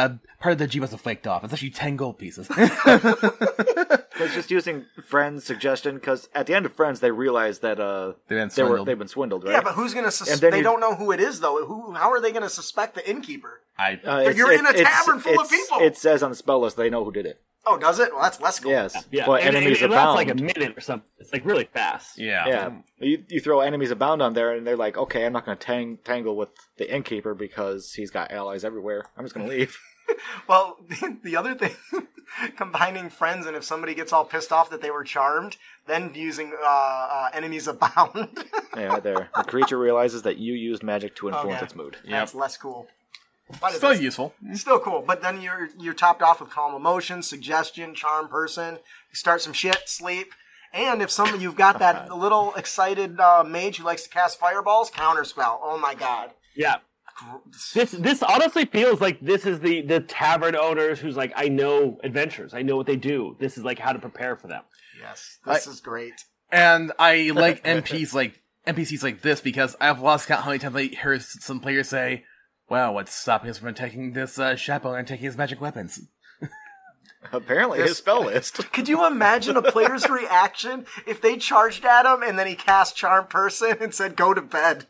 part of the G must have flaked off. It's actually 10 gold pieces. It's just using Friends' suggestion, because at the end of Friends, they realize that they've been swindled, right? Yeah, but who's going to suspect? They don't know who it is, though. How are they going to suspect the innkeeper? You're in a tavern full of people. It says on the spell list they know who did it. Oh, does it? Well, that's less cool. Yes. Yeah. But enemies abound. That's like a minute or something. It's like really fast. Yeah. You throw enemies abound on there, and they're like, okay, I'm not going to tangle with the innkeeper because he's got allies everywhere. I'm just going to leave. Well, the other thing, combining Friends, and if somebody gets all pissed off that they were charmed, then using enemies abound. Yeah, right there. The creature realizes that you used magic to influence its mood. That's less cool. Still useful. Still cool, but then you're topped off with calm emotion, suggestion, charm person. You start some shit, sleep, and if you've got that little excited mage who likes to cast fireballs, counterspell. Oh my god. Yeah. This honestly feels like this is the tavern owners who's like, I know adventures, I know what they do. This is like how to prepare for them. Yes, this is great. And I like NPCs like this because I've lost count how many times I heard some players say, "Well, what's stopping us from attacking this chaperone and taking his magic weapons?" Apparently, his spell list. Could you imagine a player's reaction if they charged at him and then he cast Charm Person and said, "Go to bed"?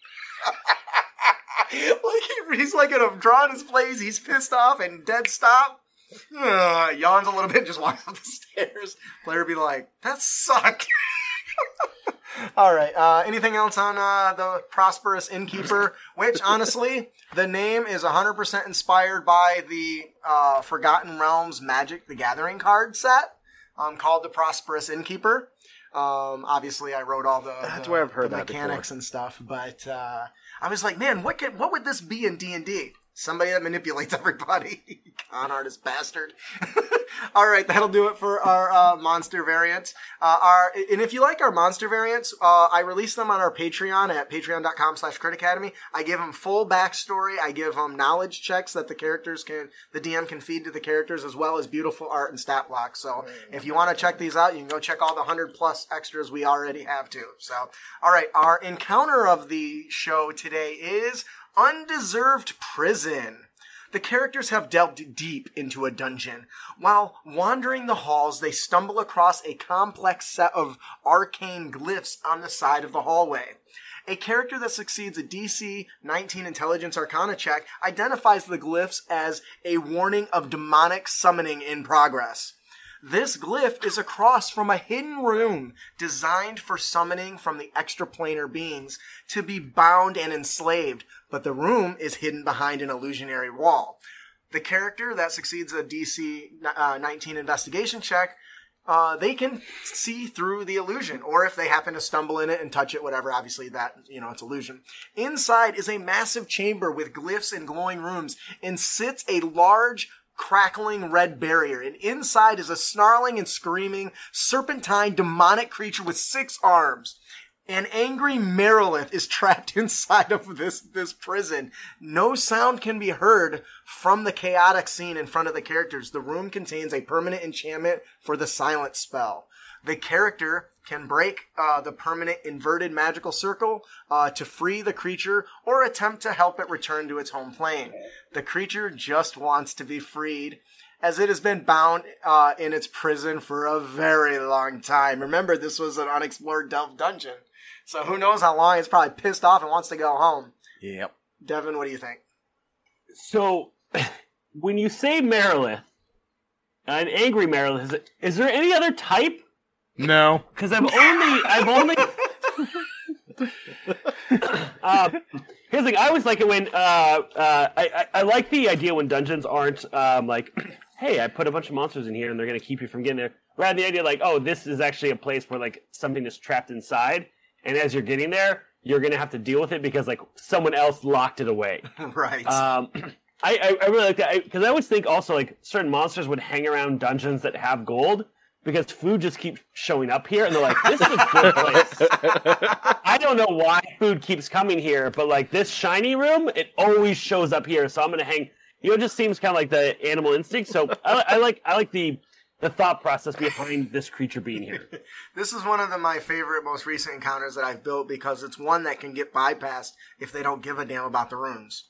Like he's like drawing his plays, he's pissed off and dead stop. Yawns a little bit, just walks up the stairs. Player be like, "That sucked." All right. Anything else on the Prosperous Innkeeper? Which, honestly, the name is 100% inspired by the Forgotten Realms Magic the Gathering card set called the Prosperous Innkeeper. Obviously, I wrote all That's where I've heard the that mechanics before. and stuff, but I was like, man, what would this be in D&D? Somebody that manipulates everybody. Con artist bastard. All right, that'll do it for our monster variants. And if you like our monster variants, I release them on our Patreon at patreon.com/CritAcademy. I give them full backstory. I give them knowledge checks that the DM can feed to the characters, as well as beautiful art and stat blocks. So if you want to check these out, you can go check all the 100+ extras we already have too. So, all right, our encounter of the show today is Undeserved Prison. The characters have delved deep into a dungeon. While wandering the halls, they stumble across a complex set of arcane glyphs on the side of the hallway. A character that succeeds a DC 19 Intelligence Arcana check identifies the glyphs as a warning of demonic summoning in progress. This glyph is across from a hidden room designed for summoning from the extraplanar beings to be bound and enslaved, but the room is hidden behind an illusionary wall. The character that succeeds a DC 19 investigation check, they can see through the illusion, or if they happen to stumble in it and touch it, whatever, obviously that, it's illusion. Inside is a massive chamber with glyphs and glowing rooms, and sits a large, crackling red barrier, and inside is a snarling and screaming serpentine demonic creature with 6 arms. An angry Merilith is trapped inside of this prison. No sound can be heard from the chaotic scene in front of the characters. The room contains a permanent enchantment for the silent spell. The character can break the permanent inverted magical circle to free the creature or attempt to help it return to its home plane. The creature just wants to be freed, as it has been bound in its prison for a very long time. Remember, this was an unexplored Delve dungeon. So who knows how long. It's probably pissed off and wants to go home. Yep. Devin, what do you think? So, when you say Merilith, an angry Merilith, is there any other type? No. Because I've only. Here's the thing. I always like it when I like the idea when dungeons aren't like, hey, I put a bunch of monsters in here and they're gonna keep you from getting there. Rather the idea like, oh, this is actually a place where like something is trapped inside, and as you're getting there, you're gonna have to deal with it because like someone else locked it away. Right. I really like that because I always think also like certain monsters would hang around dungeons that have gold. Because food just keeps showing up here, and they're like, this is a good place. I don't know why food keeps coming here, but like this shiny room, it always shows up here, so I'm going to hang. It just seems kind of like the animal instinct, so I like the thought process behind this creature being here. This is one of my favorite, most recent encounters that I've built because it's one that can get bypassed if they don't give a damn about the runes.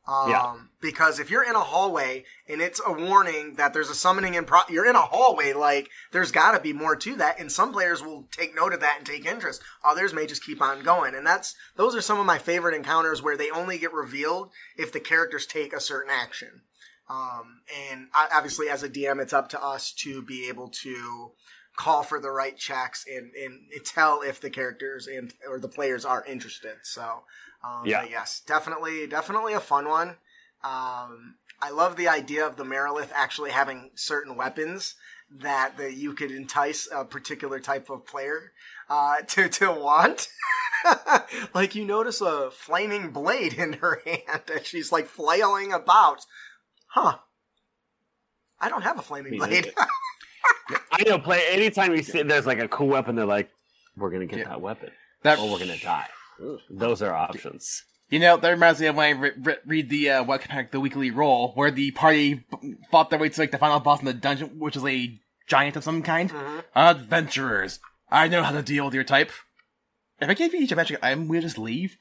Because if you're in a hallway and it's a warning that there's a summoning you're in a hallway, like, there's gotta be more to that, and some players will take note of that and take interest. Others may just keep on going, and those are some of my favorite encounters where they only get revealed if the characters take a certain action. And obviously as a DM, it's up to us to be able to call for the right checks and tell if the characters or the players are interested. So, but yes, definitely a fun one. I love the idea of the Merilith actually having certain weapons that you could entice a particular type of player to want. Like, you notice a flaming blade in her hand as she's like flailing about. Huh. I don't have a flaming blade. I know, anytime you see there's like a cool weapon, they're like, we're going to get that weapon. Or we're going to die. Those are options. You know, that reminds me of when I read the webcomic, The Weekly Roll, where the party fought their way to like the final boss in the dungeon, which is a giant of some kind. Mm-hmm. Adventurers, I know how to deal with your type. If I gave you each a magic item, we'll just leave.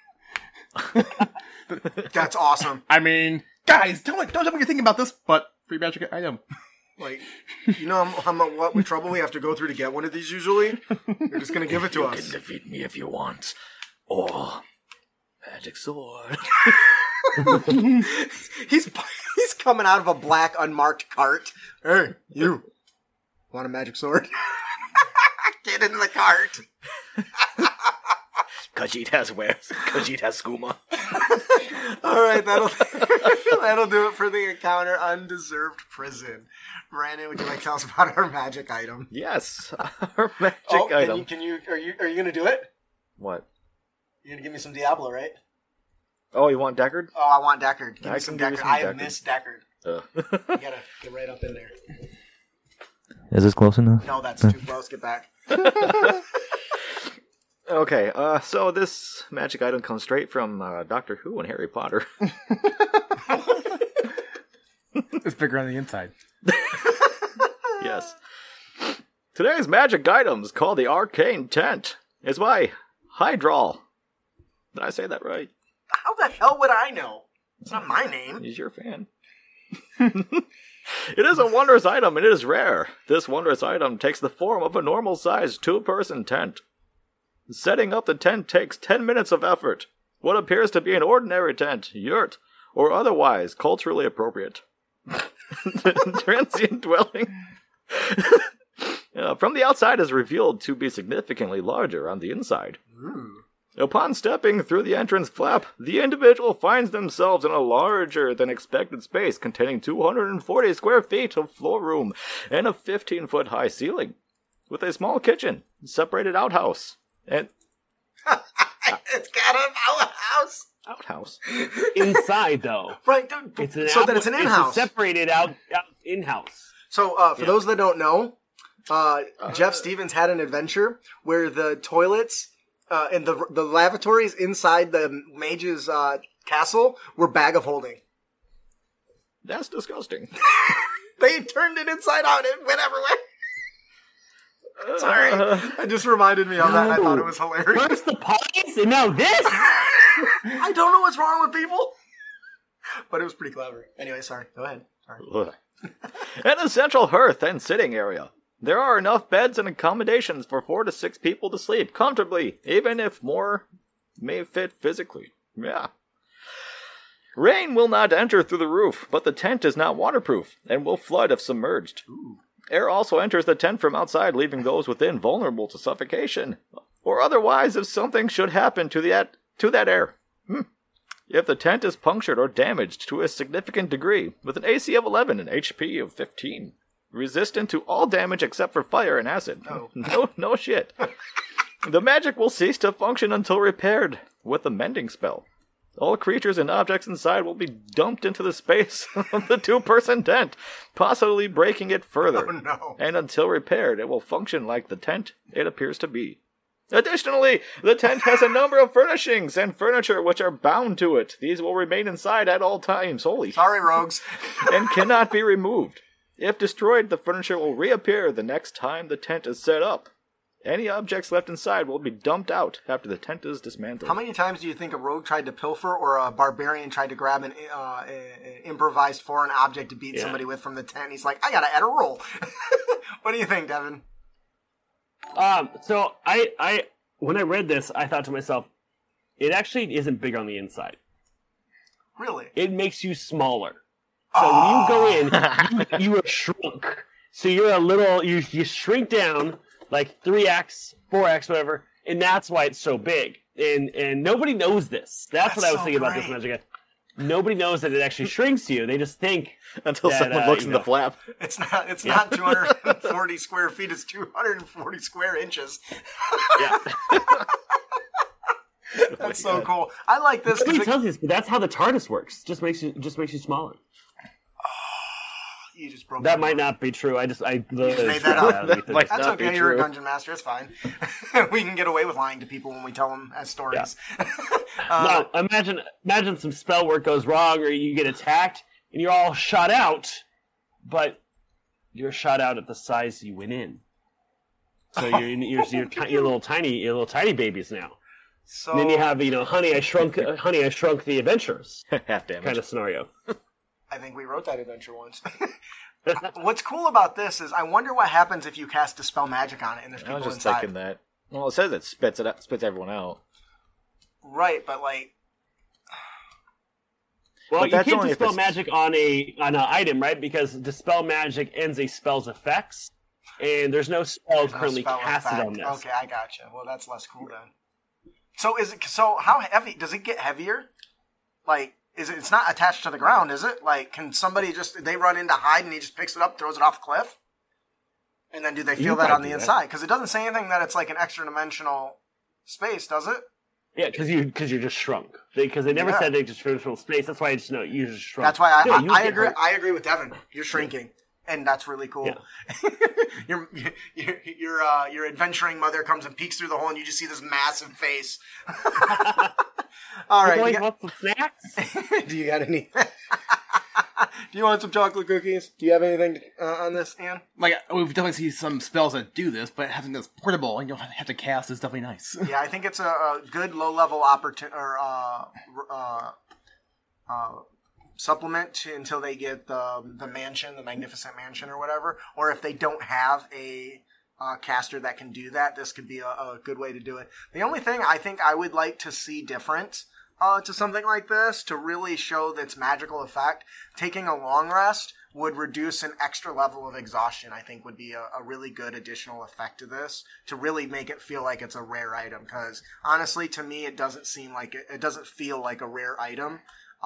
That's awesome. I mean, guys, don't tell me what you're thinking about this, but free magic item. Like, you know what trouble we have to go through to get one of these usually? You're just going to give it to us. You can defeat me if you want. Or magic sword. He's coming out of a black unmarked cart. Hey, you. Want a magic sword? Get in the cart. Khajiit has wares. Khajiit has skooma. All right, that'll do it for the encounter Undeserved Prison. Brandon, would you like to tell us about our magic item? Yes, our magic item. Are you going to do it? What? You're going to give me some Diablo, right? Oh, you want Deckard? Oh, I want Deckard. Give me some Deckard. I have missed Deckard. You gotta get right up in there. Is this close enough? No, that's too close. Get back. Okay, so this magic item comes straight from Doctor Who and Harry Potter. It's bigger on the inside. Yes. Today's magic item is called the Arcane Tent. It's by Hydral. Did I say that right? How the hell would I know? It's not my name. He's your fan. It is a wondrous item, and it is rare. This wondrous item takes the form of a normal-sized two-person tent. Setting up the tent takes 10 minutes of effort. What appears to be an ordinary tent, yurt, or otherwise culturally appropriate. Transient dwelling from the outside is revealed to be significantly larger on the inside. Ooh. Upon stepping through the entrance flap, the individual finds themselves in a larger than expected space containing 240 square feet of floor room and a 15-foot high ceiling, with a small kitchen, separated outhouse, and... It's got an outhouse! Outhouse. Inside, though. Right, it's an in-house. It's a separated out in-house. So, for those that don't know, Jeff Stevens had an adventure where the toilets... and the lavatories inside the mage's castle were bag of holding. That's disgusting. They turned it inside out and went everywhere. Sorry. It just reminded me of that and I thought it was hilarious. First the pies and now this? I don't know what's wrong with people. But it was pretty clever. Anyway, sorry. Go ahead. Sorry. And a central hearth and sitting area. There are enough beds and accommodations for 4 to 6 people to sleep comfortably, even if more may fit physically. Yeah. Rain will not enter through the roof, but the tent is not waterproof and will flood if submerged. Ooh. Air also enters the tent from outside, leaving those within vulnerable to suffocation, or otherwise if something should happen to that air. If the tent is punctured or damaged to a significant degree, with an AC of 11 and HP of 15. Resistant to all damage except for fire and acid. Oh. No shit. The magic will cease to function until repaired with a mending spell. All creatures and objects inside will be dumped into the space of the two-person tent, possibly breaking it further. Oh, no. And until repaired, it will function like the tent it appears to be. Additionally, the tent has a number of furnishings and furniture which are bound to it. These will remain inside at all times. Holy Sorry, rogues. And cannot be removed. If destroyed, the furniture will reappear the next time the tent is set up. Any objects left inside will be dumped out after the tent is dismantled. How many times do you think a rogue tried to pilfer or a barbarian tried to grab an improvised foreign object to beat somebody with from the tent? He's like, I gotta add a roll. What do you think, Devin? So I when I read this, I thought to myself, it actually isn't big on the inside. Really? It makes you smaller. So when you go in, you are shrunk. So you're a little, you shrink down like 3x, 4x, whatever, and that's why it's so big. And nobody knows this. That's what I was thinking about this magic. Nobody knows that it actually shrinks you. They just think until that, someone looks in the flap. It's not 240 square feet. It's 240 square inches. Yeah. That's so cool. I like this. Nobody tells you this, but that's how the TARDIS works. Just makes you smaller. You just broke that might not be true. I literally made that up. That's okay. You're a dungeon master. It's fine. We can get away with lying to people when we tell them as stories. Yeah. Now, imagine some spell work goes wrong, or you get attacked, and you're all shot out, but you're shot out at the size you went in. So you're little tiny babies now. So and then you have Honey, I Shrunk the Adventurers half damage kind of scenario. I think we wrote that adventure once. What's cool about this is I wonder what happens if you cast Dispel Magic on it and there's people inside. I was just thinking that. Well, it says it spits everyone out. Right, but like... Well, you can't Dispel Magic on an item, right? Because Dispel Magic ends a spell's effects, and there's no spell currently casted on this. Okay, I gotcha. Well, that's less cool then. So how heavy? Does it get heavier? Like... It's not attached to the ground, is it? Like, can somebody they run in to hide and he just picks it up, throws it off a cliff? And then do they feel that on the inside? Because it doesn't say anything that it's like an extra dimensional space, does it? Yeah, because you're just shrunk. Because they never said they just dimensional space. That's why I just know you just shrunk. That's why I agree. I agree with Devin. You're shrinking, and that's really cool. Yeah. your adventuring mother comes and peeks through the hole, and you just see this massive face. All right. You want some snacks? Do you got any? Do you want some chocolate cookies? Do you have anything on this, Ann? Like, we've definitely seen some spells that do this, but having this portable and you don't have to cast is definitely nice. Yeah, I think it's a good low-level opportunity or supplement until they get the mansion, the magnificent mansion or whatever. Or if they don't have a caster that can do that, this could be a good way to do it. The only thing I think I would like to see different to something like this, to really show its magical effect, taking a long rest would reduce an extra level of exhaustion. I think would be a really good additional effect to this, to really make it feel like it's a rare item. Because honestly, to me, it doesn't seem like it doesn't feel like a rare item.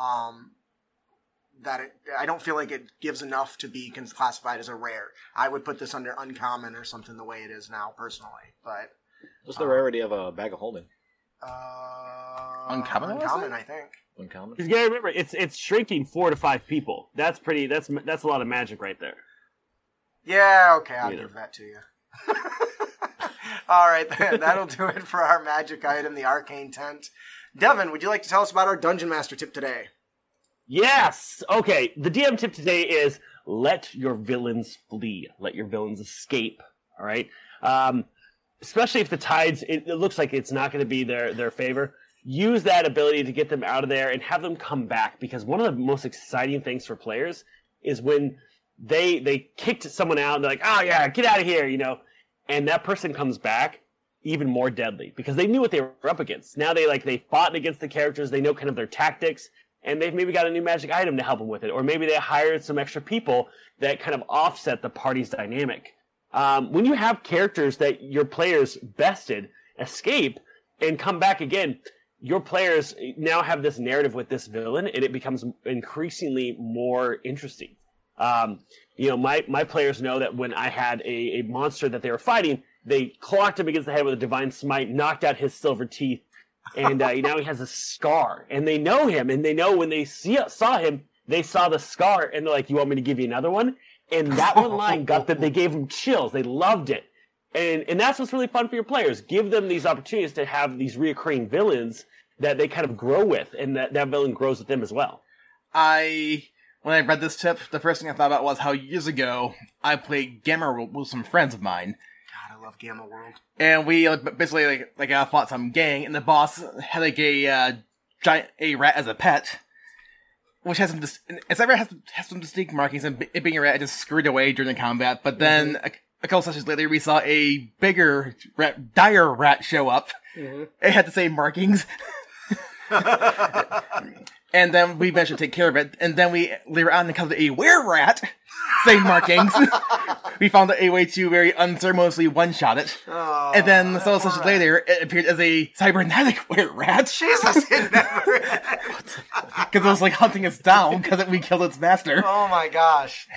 I don't feel like it gives enough to be classified as a rare. I would put this under uncommon or something the way it is now, personally. But what's the rarity of a bag of holding? Uncommon, I think. Uncommon. You gotta remember, it's shrinking 4 to 5 people. That's a lot of magic right there. Yeah, okay, I'll give that to you. All right, that'll do it for our magic item, the Arcane Tent. Devin, would you like to tell us about our Dungeon Master tip today? Yes! Okay, the DM tip today is let your villains flee. Let your villains escape. All right? Especially if the tides, it looks like it's not going to be their favor. Use that ability to get them out of there and have them come back. Because one of the most exciting things for players is when they kicked someone out and they're like, oh yeah, get out of here, and that person comes back even more deadly because they knew what they were up against. Now they fought against the characters, they know kind of their tactics, and they've maybe got a new magic item to help them with it. Or maybe they hired some extra people that kind of offset the party's dynamic. When you have characters that your players bested escape and come back again, your players now have this narrative with this villain, and it becomes increasingly more interesting. My players know that when I had a monster that they were fighting, they clocked him against the head with a divine smite, knocked out his silver teeth, and now he has a scar. And they know him, and they know when they saw him, they saw the scar, and they're like, you want me to give you another one? And that one line got them, they gave them chills. They loved it. And that's what's really fun for your players. Give them these opportunities to have these reoccurring villains that they kind of grow with, and that villain grows with them as well. When I read this tip, the first thing I thought about was how years ago I played Gamer with some friends of mine. God, I love Gamma World. And we basically fought some gang, and the boss had a giant rat as a pet, which has some distinct markings. And it being a rat, it just scurried away during the combat. But then a couple sessions later, we saw a bigger dire rat show up. It had the same markings. And then we managed to take care of it. And then we later on encountered a were-rat. Same markings. We found a way to very unceremoniously one-shot it. Oh, and then several sessions later, it appeared as a cybernetic were-rat. Jesus, it never... Because it was hunting us down because we killed its master. Oh my gosh.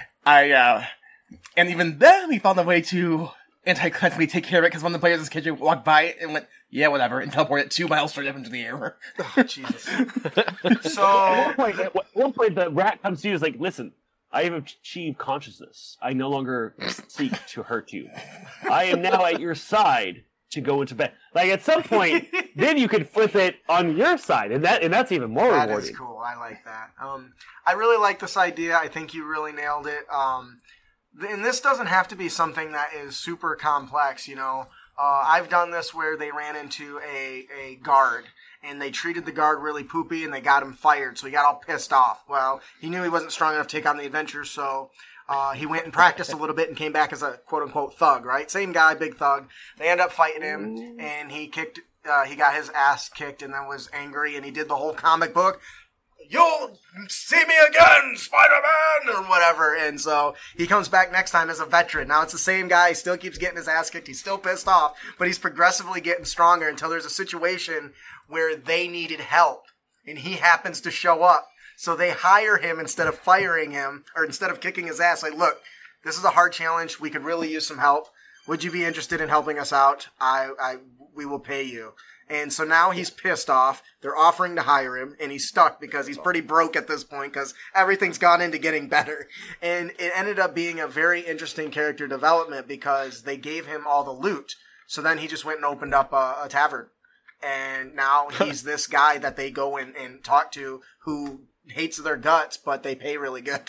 And even then, we found a way to anti-clinically take care of it because one of the players in the kitchen walked by it and went, yeah, whatever, and teleported it 2 miles straight up into the air. Oh, Jesus. So... At one point, the rat comes to you and is like, listen, I have achieved consciousness. I no longer seek to hurt you. I am now at your side to go into bed. At some point, then you can flip it on your side, and that's even more rewarding. That is cool. I like that. I really like this idea. I think you really nailed it. And this doesn't have to be something that is super complex, I've done this where they ran into a guard, and they treated the guard really poopy, and they got him fired, so he got all pissed off. Well, he knew he wasn't strong enough to take on the adventure, so he went and practiced a little bit and came back as a quote-unquote thug, right? Same guy, big thug. They end up fighting him, and he got his ass kicked and then was angry, and he did the whole comic book. You'll see me again, Spider-Man, or whatever. And so he comes back next time as a veteran. Now it's the same guy. He still keeps getting his ass kicked. He's still pissed off, but he's progressively getting stronger until there's a situation where they needed help, and he happens to show up. So they hire him instead of firing him, or instead of kicking his ass. Like, look, this is a hard challenge. We could really use some help. Would you be interested in helping us out? We will pay you. And so now he's pissed off. They're offering to hire him, and he's stuck because he's pretty broke at this point because everything's gone into getting better. And it ended up being a very interesting character development because they gave him all the loot. So then he just went and opened up a tavern. And now he's this guy that they go and talk to who hates their guts, but they pay really good.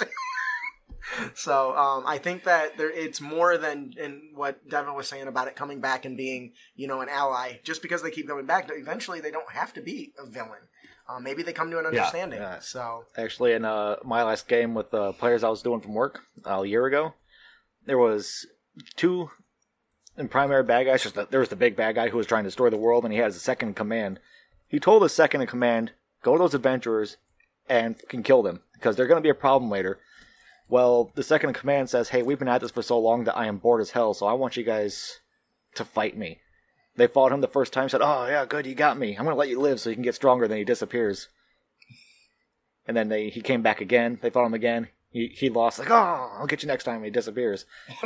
So I think that it's more than in what Devin was saying about it coming back and being, an ally. Just because they keep going back, eventually they don't have to be a villain. Maybe they come to an understanding. Yeah. So actually, in my last game with the players I was doing from work a year ago, there was 2 primary bad guys. There was the big bad guy who was trying to destroy the world, and he has a second in command. He told the second in command, go to those adventurers and can kill them because they're going to be a problem later. Well, the second in command says, hey, we've been at this for so long that I am bored as hell, so I want you guys to fight me. They fought him the first time, said, oh, yeah, good, you got me. I'm going to let you live so you can get stronger. Then he disappears. And then he came back again. They fought him again. He lost, like, oh, I'll get you next time. And he disappears.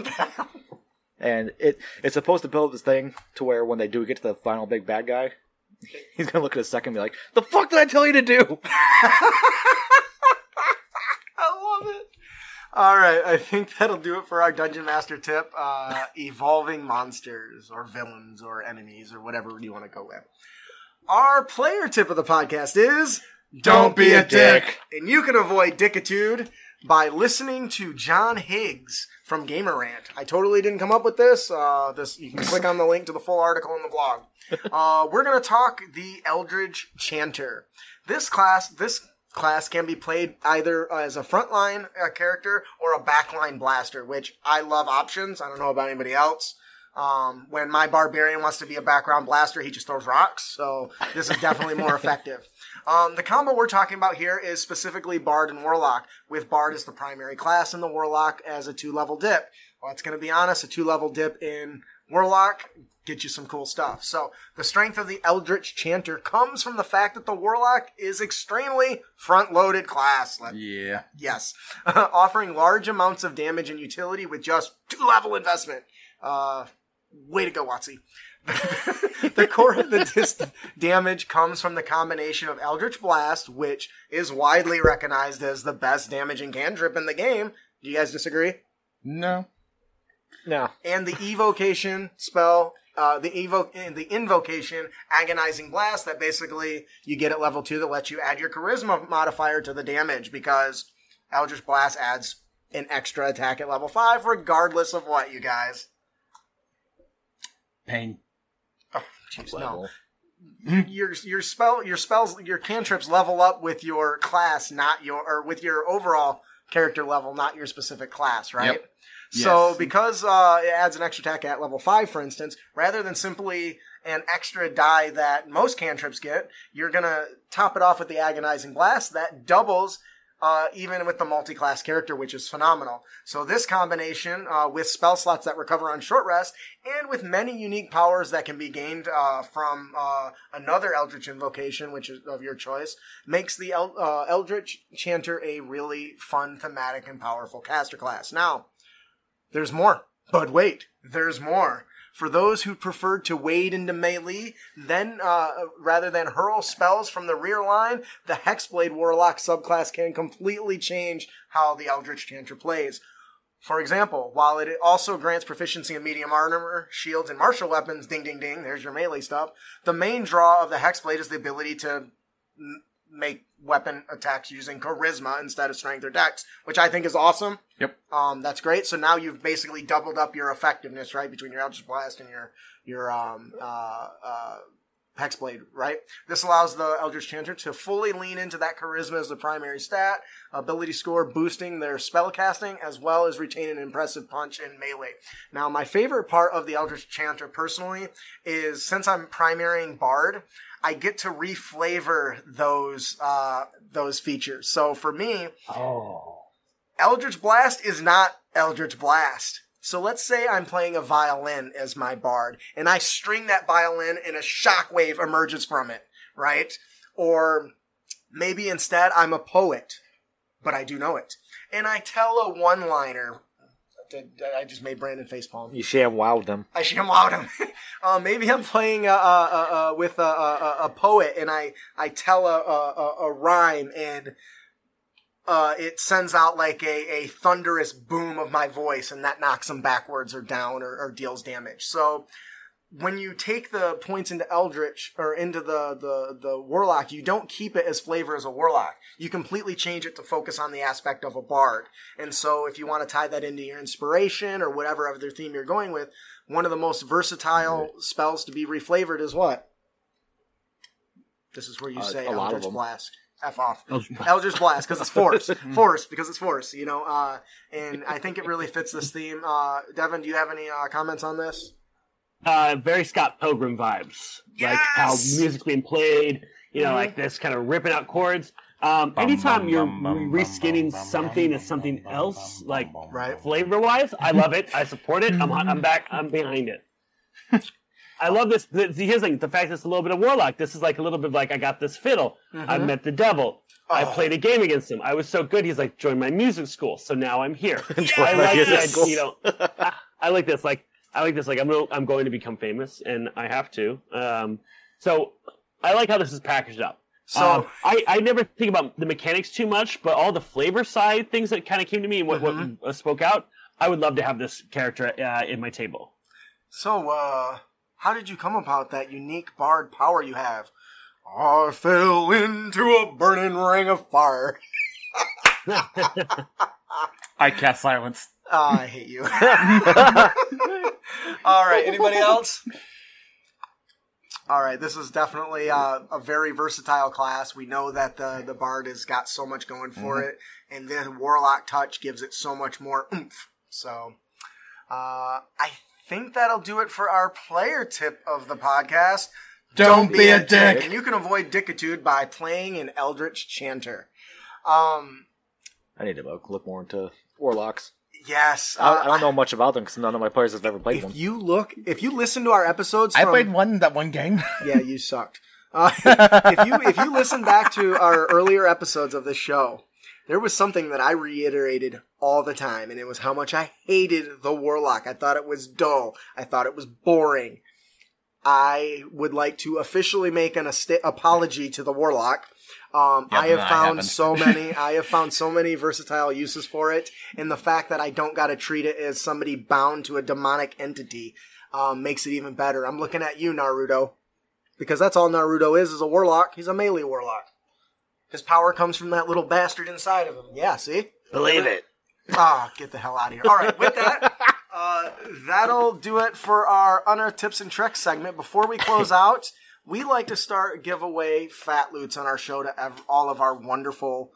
And it's supposed to build this thing to where when they do get to the final big bad guy, he's going to look at his second and be like, the fuck did I tell you to do? I love it. All right, I think that'll do it for our Dungeon Master tip. Evolving monsters or villains or enemies or whatever you want to go with. Our player tip of the podcast is Don't be a dick. And you can avoid dickitude by listening to John Higgs from Gamer Rant. I totally didn't come up with this. You can click on the link to the full article in the blog. We're going to talk the Eldritch Chanter. This class can be played either as a frontline character or a backline blaster, which I love options. I don't know about anybody else. When my barbarian wants to be a background blaster, he just throws rocks, so this is definitely more effective. The combo we're talking about here is specifically Bard and Warlock, with Bard as the primary class and the Warlock as a 2-level dip. Well, it's going to be honest, a 2-level dip in Warlock gets you some cool stuff. So the strength of the Eldritch Chanter comes from the fact that the Warlock is extremely front-loaded class. Yeah. Yes. Offering large amounts of damage and utility with just 2-level investment. Way to go, WotC. The core of the damage comes from the combination of Eldritch Blast, which is widely recognized as the best damaging cantrip in the game. Do you guys disagree? No. And the evocation spell, the invocation Agonizing Blast that basically you get at level 2 that lets you add your charisma modifier to the damage because Eldritch Blast adds an extra attack at level 5 regardless of what, you guys. Pain. Oh, jeez, no. Level. Your cantrips level up with your class, or with your overall character level, not your specific class, right? Yep. So Yes. because it adds an extra attack at level 5, for instance, rather than simply an extra die that most cantrips get, you're going to top it off with the Agonizing Blast. That doubles even with the multi-class character, which is phenomenal. So this combination with spell slots that recover on short rest, and with many unique powers that can be gained from another Eldritch invocation, which is of your choice, makes the Eldritch Chanter a really fun, thematic, and powerful caster class. Now, there's more. But wait, there's more. For those who prefer to wade into melee, then rather than hurl spells from the rear line, the Hexblade Warlock subclass can completely change how the Eldritch Chanter plays. For example, while it also grants proficiency in medium armor, shields, and martial weapons, ding ding ding, there's your melee stuff, the main draw of the Hexblade is the ability to make weapon attacks using charisma instead of strength or dex, which I think is awesome. Yep. That's great. So now you've basically doubled up your effectiveness, right, between your Eldritch Blast and your Hexblade, right? This allows the Eldritch Chanter to fully lean into that charisma as the primary stat, ability score boosting their spell casting, as well as retain an impressive punch in melee. Now, my favorite part of the Eldritch Chanter, personally, is since I'm primarying Bard, I get to reflavor those features. So for me, Eldritch Blast is not Eldritch Blast. So let's say I'm playing a violin as my bard, and I string that violin and a shockwave emerges from it, right? Or maybe instead I'm a poet, but I do know it. And I tell a one-liner. I just made Brandon facepalm. You ShamWowed them. I ShamWowed him. Maybe I'm playing with a poet, and I tell a rhyme, and it sends out like a thunderous boom of my voice, and that knocks them backwards or down or deals damage. So when you take the points into Eldritch or into the Warlock, you don't keep it as flavor as a Warlock. You completely change it to focus on the aspect of a Bard. And so if you want to tie that into your inspiration or whatever other theme you're going with, one of the most versatile spells to be reflavored is what? This is where you say Eldritch Blast. F off. Eldritch Blast, because it's force. Force, because it's force, you know. And I think it really fits this theme. Devin, do you have any comments on this? Very Scott Pilgrim vibes. Yes! Like how music's being played, you know, like this kind of ripping out chords. Anytime you're reskinning something as something else, like flavor-wise, I love it. I support it. I'm back. I'm behind it. I love this. Here's the thing. The fact that it's a little bit of Warlock. This is like a little bit like I got this fiddle. I met the devil. I played a game against him. I was so good. He's like, join my music school. So now I'm here. I like that. You know, I like this. Like I'm going to become famous, and I have to. So I like how this is packaged up. So I never think about the mechanics too much, but all the flavor side things that kind of came to me and what spoke out, I would love to have this character in my table. So, how did you come about that unique bard power you have? I fell into a burning ring of fire. I cast silence. I hate you. All right, anybody else? All right, this is definitely a very versatile class. We know that the bard has got so much going for it, and the Warlock touch gives it so much more oomph. So, I think that'll do it for our player tip of the podcast. Don't be a dick. And you can avoid dickitude by playing an Eldritch Chanter. I need to look more into Warlocks. Yes. I don't know much about them because none of my players have ever played one. If you listen to our episodes, I played that one game. Yeah, you sucked. If you listen back to our earlier episodes of this show, there was something that I reiterated all the time, and it was how much I hated the Warlock. I thought it was dull. I thought it was boring. I would like to officially make an apology to the Warlock. I have found so many versatile uses for it, and the fact that I don't got to treat it as somebody bound to a demonic entity makes it even better. I'm looking at you, Naruto, because that's all Naruto is a Warlock. He's a melee Warlock. His power comes from that little bastard inside of him. Yeah, see? Believe it. Get the hell out of here. All right, with that, That'll do it for our Unearthed Tips and Tricks segment. Before we close out, we like to start give away Fat Loots on our show to all of our wonderful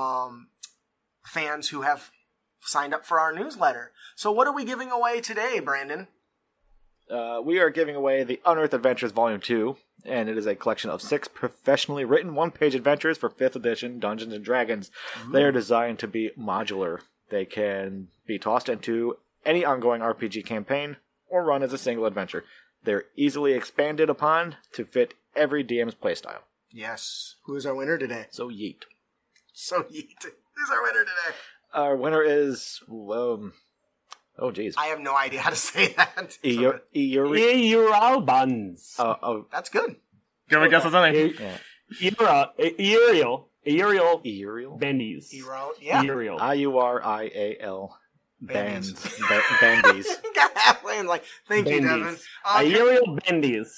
fans who have signed up for our newsletter. So what are we giving away today, Brandon? We are giving away the Unearthed Adventures Volume 2, and it is a collection of 6 professionally written one-page adventures for 5th edition Dungeons & Dragons. They are designed to be modular. They can be tossed into any ongoing RPG campaign or run as a single adventure. They're easily expanded upon to fit every DM's playstyle. Yes. Who is our winner today? So yeet. Who's our winner today? Our winner is... oh, geez. I have no idea how to say that. Euralbuns. That's good. Can we guess something? Uriel Bendies. Uriel. Iurial. Bandies. Got halfway and thank you, Devin. Uriel Bendies.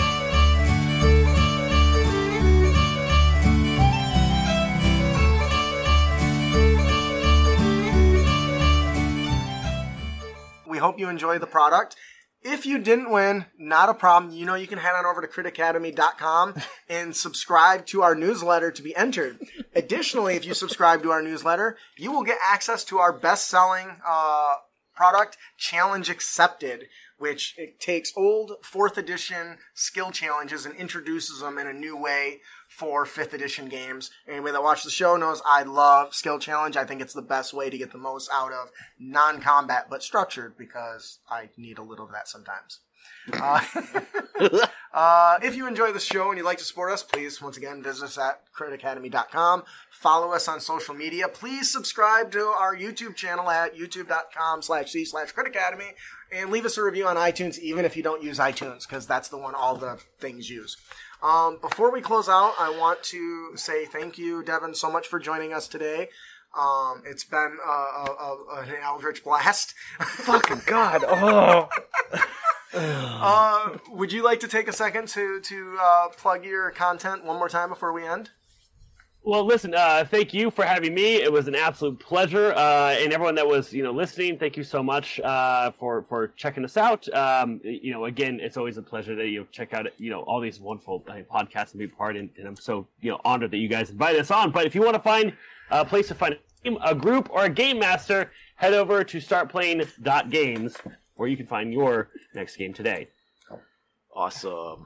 We hope you enjoy the product. If you didn't win, not a problem. You can head on over to critacademy.com and subscribe to our newsletter to be entered. Additionally, if you subscribe to our newsletter, you will get access to our best-selling product, Challenge Accepted, which it takes old 4th edition skill challenges and introduces them in a new way for 5th edition games. Anybody that watches the show knows I love skill challenge. I think it's the best way to get the most out of non-combat but structured, because I need a little of that sometimes. If you enjoy the show and you'd like to support us, please, once again, visit us at critacademy.com. Follow us on social media. Please subscribe to our YouTube channel at youtube.com/c/critacademy and leave us a review on iTunes, even if you don't use iTunes, because that's the one all the things use. Before we close out, I want to say thank you, Devin, so much for joining us today. It's been an eldritch blast. Fucking God. Oh. Would you like to take a second to plug your content one more time before we end? Well, listen, thank you for having me. It was an absolute pleasure. And everyone that was, listening, thank you so much for checking us out. Again, it's always a pleasure that you check out, all these wonderful podcasts and be part, and I'm so, honored that you guys invited us on. But if you want to find a place to find a group or a game master, head over to startplaying.games, where you can find your next game today. Awesome.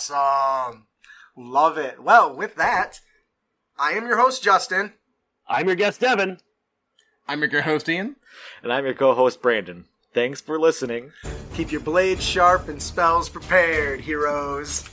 Love it. Well, with that, I am your host, Justin. I'm your guest, Devin. I'm your host, Ian. And I'm your co-host, Brandon. Thanks for listening. Keep your blades sharp and spells prepared, heroes.